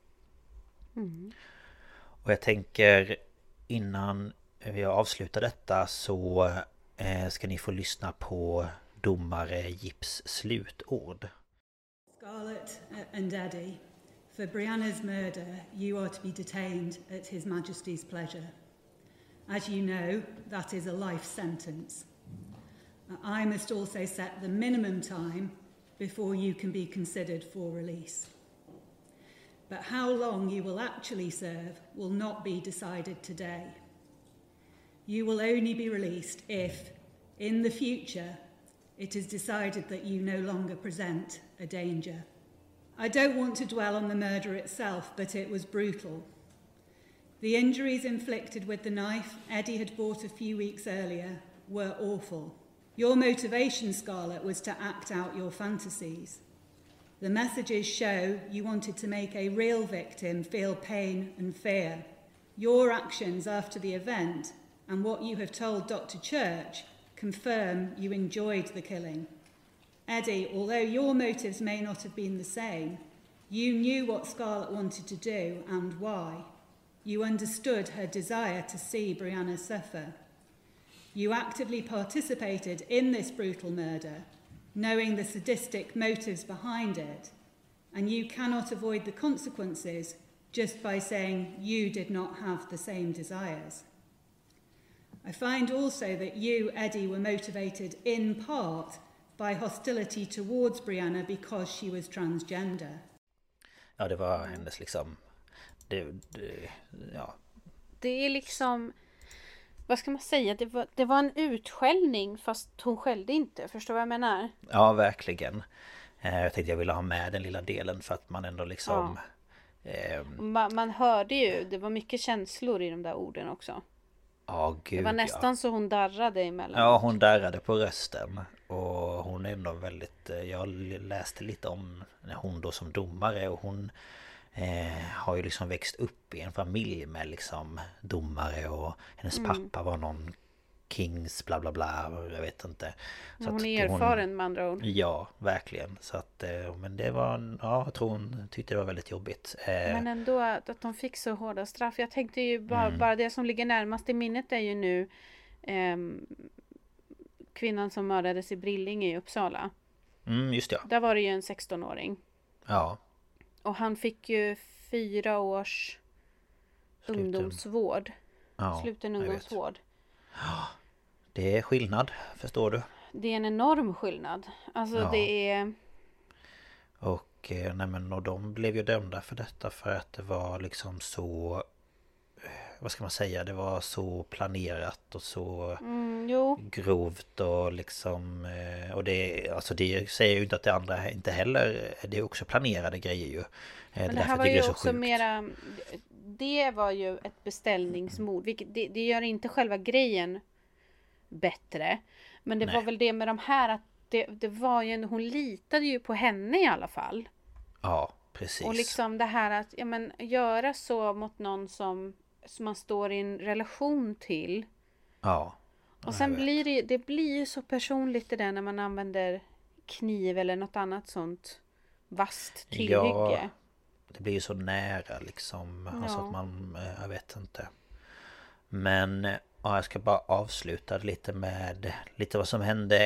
Och jag tänker innan vi avslutar detta så ska ni få lyssna på domare Jips slutord. Scarlett and Eddie, for Brianna's murder you are to be detained at His Majesty's pleasure. As you know, that is a life sentence. I must also set the minimum time before you can be considered for release. But how long you will actually serve will not be decided today. You will only be released if, in the future, it is decided that you no longer present a danger. I don't want to dwell on the murder itself, but it was brutal. The injuries inflicted with the knife Eddie had bought a few weeks earlier were awful. Your motivation, Scarlett, was to act out your fantasies. The messages show you wanted to make a real victim feel pain and fear. Your actions after the event and what you have told Dr. Church confirm you enjoyed the killing. Eddie, although your motives may not have been the same, you knew what Scarlett wanted to do and why. You understood her desire to see Brianna suffer. You actively participated in this brutal murder, knowing the sadistic motives behind it, and you cannot avoid the consequences just by saying you did not have the same desires. I find also that you, Eddie, were motivated in part by hostility towards Brianna because she was transgender. Ja, det var hennes liksom... ja. Det är liksom... Vad ska man säga? Det var en utskällning fast hon skällde inte. Förstår vad jag menar? Ja, verkligen. Jag tänkte jag ville ha med den lilla delen för att man ändå liksom... Ja. Man hörde ju, det var mycket känslor i de där orden också. Ja, gud, det var nästan så hon darrade emellan. Ja, hon darrade på rösten. Och hon är ändå väldigt... Jag läste lite om hon då som domare. Och hon har ju liksom växt upp i en familj med liksom domare. Och hennes pappa var någon kings bla bla bla. Jag vet inte. Så hon är erfaren med andra ord. Ja, verkligen. Så att, men det var... Ja, jag tror hon tyckte det var väldigt jobbigt. Men ändå att de fick så hårda straff. Jag tänkte ju bara det som ligger närmast i minnet är ju nu kvinnan som mördades i Brillinge i Uppsala. Just det. Där var det ju en 16-åring. Ja. Och han fick ju 4 års ungdomsvård. Ja, sluten ungdomsvård. Ja, det är skillnad, förstår du. Det är en enorm skillnad. Alltså det är... Och, och de blev ju dömda för detta för att det var liksom så... Vad ska man säga? Det var så planerat och så grovt och liksom... Och det, alltså det säger ju inte att det andra inte heller... Det är också planerade grejer ju. Men det här var ju också mera... Det var ju ett beställningsmord. Det gör inte själva grejen bättre. Men det var väl det med de här att det var ju... Hon litade ju på henne i alla fall. Ja, precis. Och liksom det här att göra så mot någon som man står i en relation till. Ja. Och sen blir det blir ju så personligt det där när man använder kniv eller något annat sånt vasst tillhygge. Ja, det blir ju så nära liksom. Ja. Alltså att man, jag vet inte. Men jag ska bara avsluta lite med lite vad som hände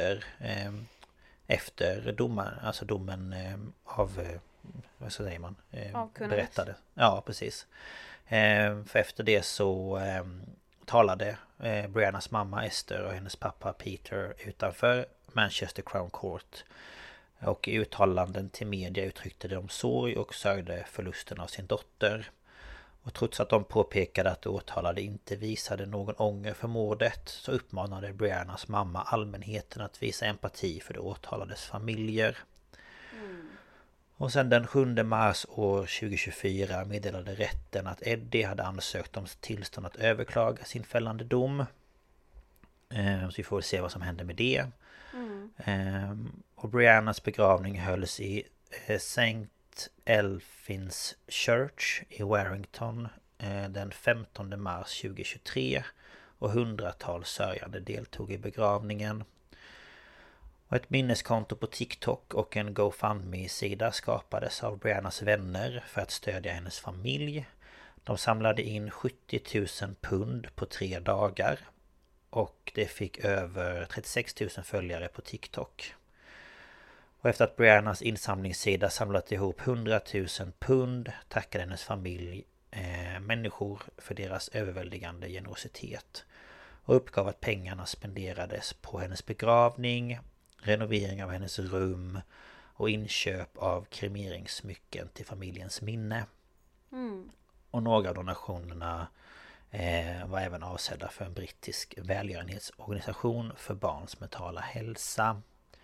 efter domen. Alltså domen av, vad säger man? Berättade. Ja, precis. För efter det så talade Briannas mamma Esther och hennes pappa Peter utanför Manchester Crown Court. Och i uttalanden till media uttryckte de sorg och sörjde förlusten av sin dotter. Och trots att de påpekade att de åtalade inte visade någon ånger för mordet så uppmanade Briannas mamma allmänheten att visa empati för de åtalades familjer. Och sen den 7 mars år 2024 meddelade rätten att Eddie hade ansökt om tillstånd att överklaga sin fällande dom. Så vi får se vad som händer med det. Och Briannas begravning hölls i St. Elphins Church i Warrington den 15 mars 2023. Och hundratals sörjande deltog i begravningen. Och ett minneskonto på TikTok och en GoFundMe-sida skapades av Briannas vänner för att stödja hennes familj. De samlade in 70 000 pund på 3 dagar. Och det fick över 36 000 följare på TikTok. Och efter att Briannas insamlingssida samlat ihop 100 000 pund tackade hennes familj människor för deras överväldigande generositet. Och uppgav att pengarna spenderades på hennes begravning, renovering av hennes rum och inköp av kremeringsmycken till familjens minne. Och några av donationerna var även avsedda för en brittisk välgörenhetsorganisation för barns mentala hälsa.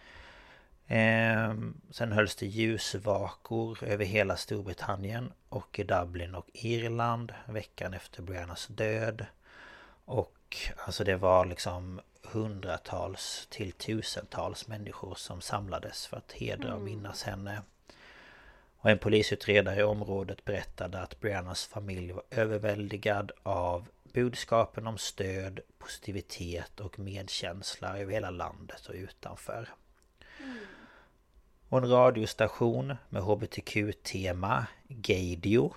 Sen hölls det ljusvakor över hela Storbritannien och i Dublin och Irland veckan efter Briannas död. Och alltså det var liksom hundratals till tusentals människor som samlades för att hedra och minnas henne. Och en polisutredare i området berättade att Briannas familj var överväldigad av budskapen om stöd, positivitet och medkänsla över hela landet och utanför. Och en radiostation med HBTQ-tema, Gaydio,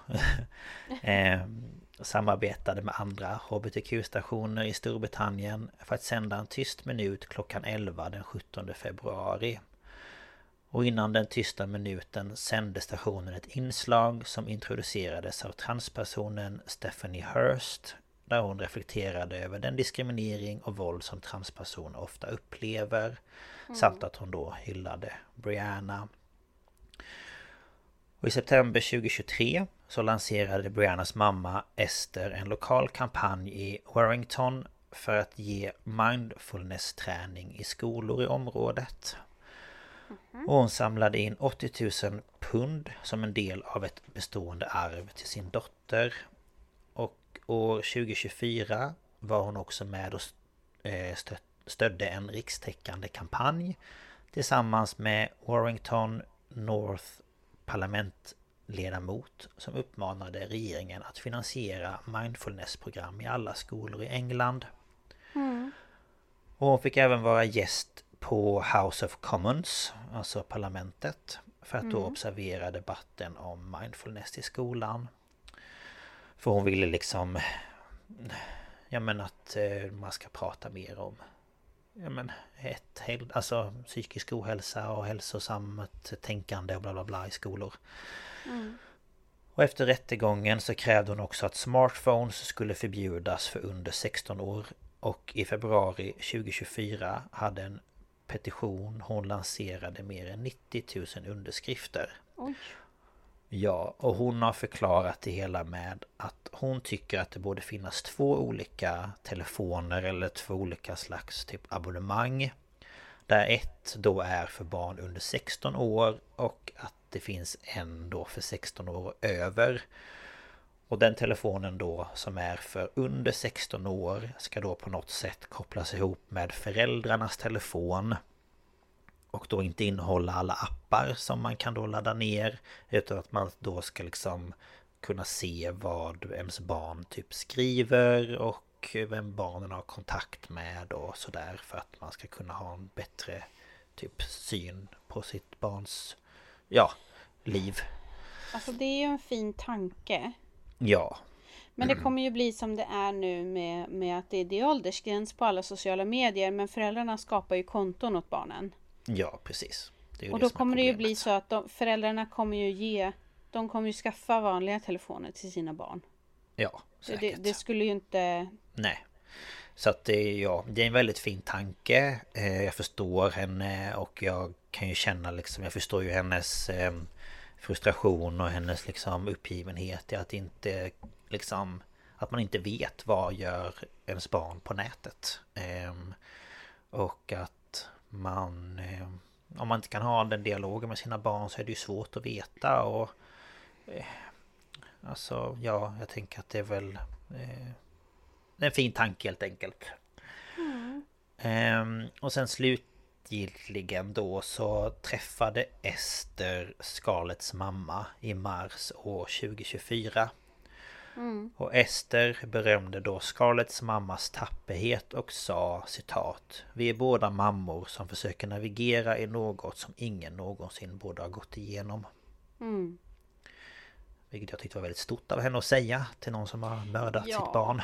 samarbetade med andra HBTQ-stationer i Storbritannien för att sända en tyst minut klockan 11 den 17 februari. Och innan den tysta minuten sände stationen ett inslag som introducerades av transpersonen Stephanie Hurst, där hon reflekterade över den diskriminering och våld som transpersoner ofta upplever, samt att hon då hyllade Brianna. Och i september 2023 så lanserade Briannas mamma Esther en lokal kampanj i Warrington för att ge mindfulness-träning i skolor i området. Och hon samlade in 80 000 pund som en del av ett bestående arv till sin dotter. Och år 2024 var hon också med och stödde en rikstäckande kampanj tillsammans med Warrington North parlamentledamot som uppmanade regeringen att finansiera mindfulness-program i alla skolor i England. Och hon fick även vara gäst på House of Commons, alltså parlamentet, för att då observera debatten om mindfulness i skolan. För hon ville liksom, att man ska prata mer om alltså psykisk ohälsa och hälsosamt tänkande och bla bla bla i skolor. Och efter rättegången så krävde hon också att smartphones skulle förbjudas för under 16 år. Och i februari 2024 hade en petition hon lanserade mer än 90 000 underskrifter. Oj. Ja, och hon har förklarat det hela med att hon tycker att det borde finnas 2 olika telefoner eller 2 olika slags typ abonnemang. Där ett då är för barn under 16 år och att det finns en då för 16 år över. Och den telefonen då som är för under 16 år ska då på något sätt kopplas ihop med föräldrarnas telefon. Och då inte innehålla alla appar som man kan då ladda ner, utan att man då ska liksom kunna se vad ens barn typ skriver och vem barnen har kontakt med och sådär, för att man ska kunna ha en bättre typ syn på sitt barns liv. Alltså det är ju en fin tanke. Ja. Men det kommer ju bli som det är nu med att det är åldersgräns på alla sociala medier, men föräldrarna skapar ju konton åt barnen. Ja, precis. Och då kommer det ju bli så att föräldrarna kommer ju skaffa vanliga telefoner till sina barn. Ja, säkert. Det skulle ju inte... Nej. Så att det är en väldigt fin tanke. Jag förstår henne och jag kan ju känna liksom, jag förstår ju hennes frustration och hennes liksom uppgivenhet i att inte liksom, att man inte vet vad gör ens barn på nätet. Och att man, om man inte kan ha den dialogen med sina barn så är det ju svårt att veta. Och alltså jag tänker att det är väl en fin tanke helt enkelt. Och sen slutgiltigen då så träffade Esther Scarletts mamma i mars år 2024. Och Esther berömde då Scarletts mammas tapperhet och sa, citat: "Vi är båda mammor som försöker navigera i något som ingen någonsin borde ha gått igenom." Vilket jag tyckte var väldigt stort av henne att säga till någon som har mördat sitt barn.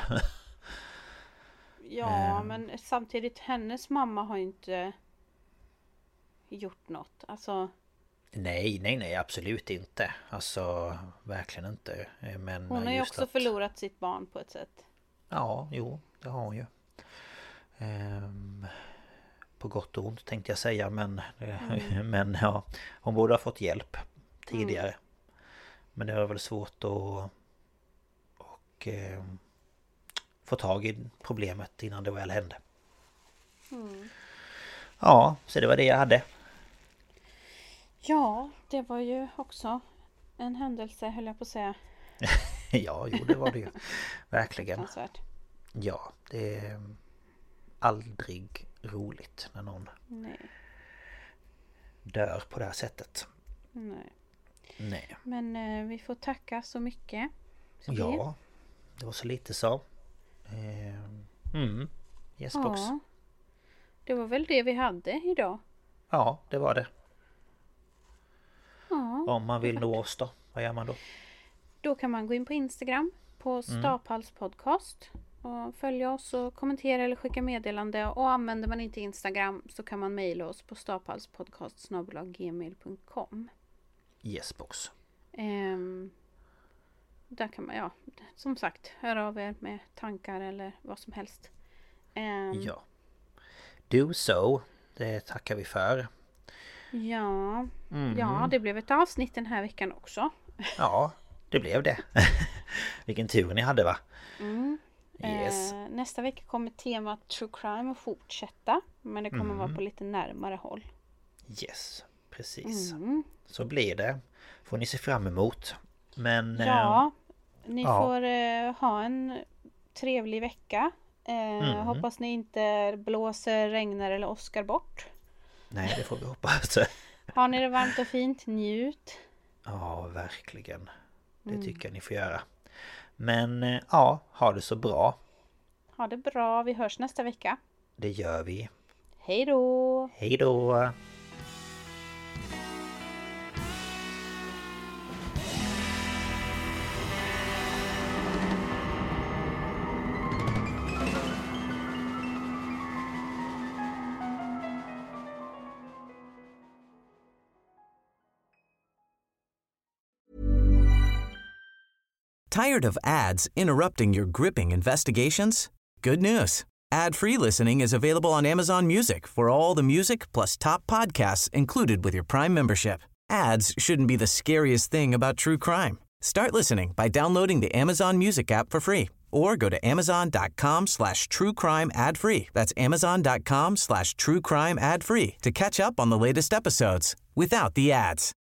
Ja, men samtidigt hennes mamma har ju inte gjort något. Alltså... Nej, absolut inte. Alltså, verkligen inte. Men hon har ju också förlorat sitt barn på ett sätt. Ja, jo, det har hon ju. På gott och ont tänkte jag säga, men ja, hon borde ha fått hjälp tidigare. Men det var väl svårt att få tag i problemet innan det väl hände. Ja, så det var det jag hade. Ja, det var ju också en händelse, höll jag på att säga. Ja, jo, det var det ju. Verkligen. Ja, det är aldrig roligt när någon dör på det här sättet. Nej. Men vi får tacka så mycket. Ja, det var så lite så. Yesbox. Ja, det var väl det vi hade idag. Ja, det var det. Om man vill nå oss då, vad gör man då? Då kan man gå in på Instagram på Staphals podcast och följa oss och kommentera eller skicka meddelande. Och använder man inte Instagram så kan man mejla oss på staphalspodcast@gmail.com. Yes box. Där kan man, som sagt, höra av er med tankar eller vad som helst. Ja. Do so. Det tackar vi för. Ja. Ja, det blev ett avsnitt den här veckan också. Ja, det blev det. Vilken tur ni hade, va? Yes. Nästa vecka kommer temat True Crime att fortsätta. Men det kommer vara på lite närmare håll. Yes, precis. Så blir det. Får ni se fram emot. Men ja, ni får ha en trevlig vecka. Hoppas ni inte blåser, regnar eller åskar bort. Nej, det får vi hoppas. Har ni det varmt och fint, njut. Ja, verkligen. Det tycker jag ni får göra. Men ja, ha det så bra. Ha det bra, vi hörs nästa vecka. Det gör vi. Hej då! Hej då! Tired of ads interrupting your gripping investigations? Good news. Ad-free listening is available on Amazon Music for all the music plus top podcasts included with your Prime membership. Ads shouldn't be the scariest thing about true crime. Start listening by downloading the Amazon Music app for free or go to amazon.com/truecrime ad-free. That's amazon.com/truecrime ad-free to catch up on the latest episodes without the ads.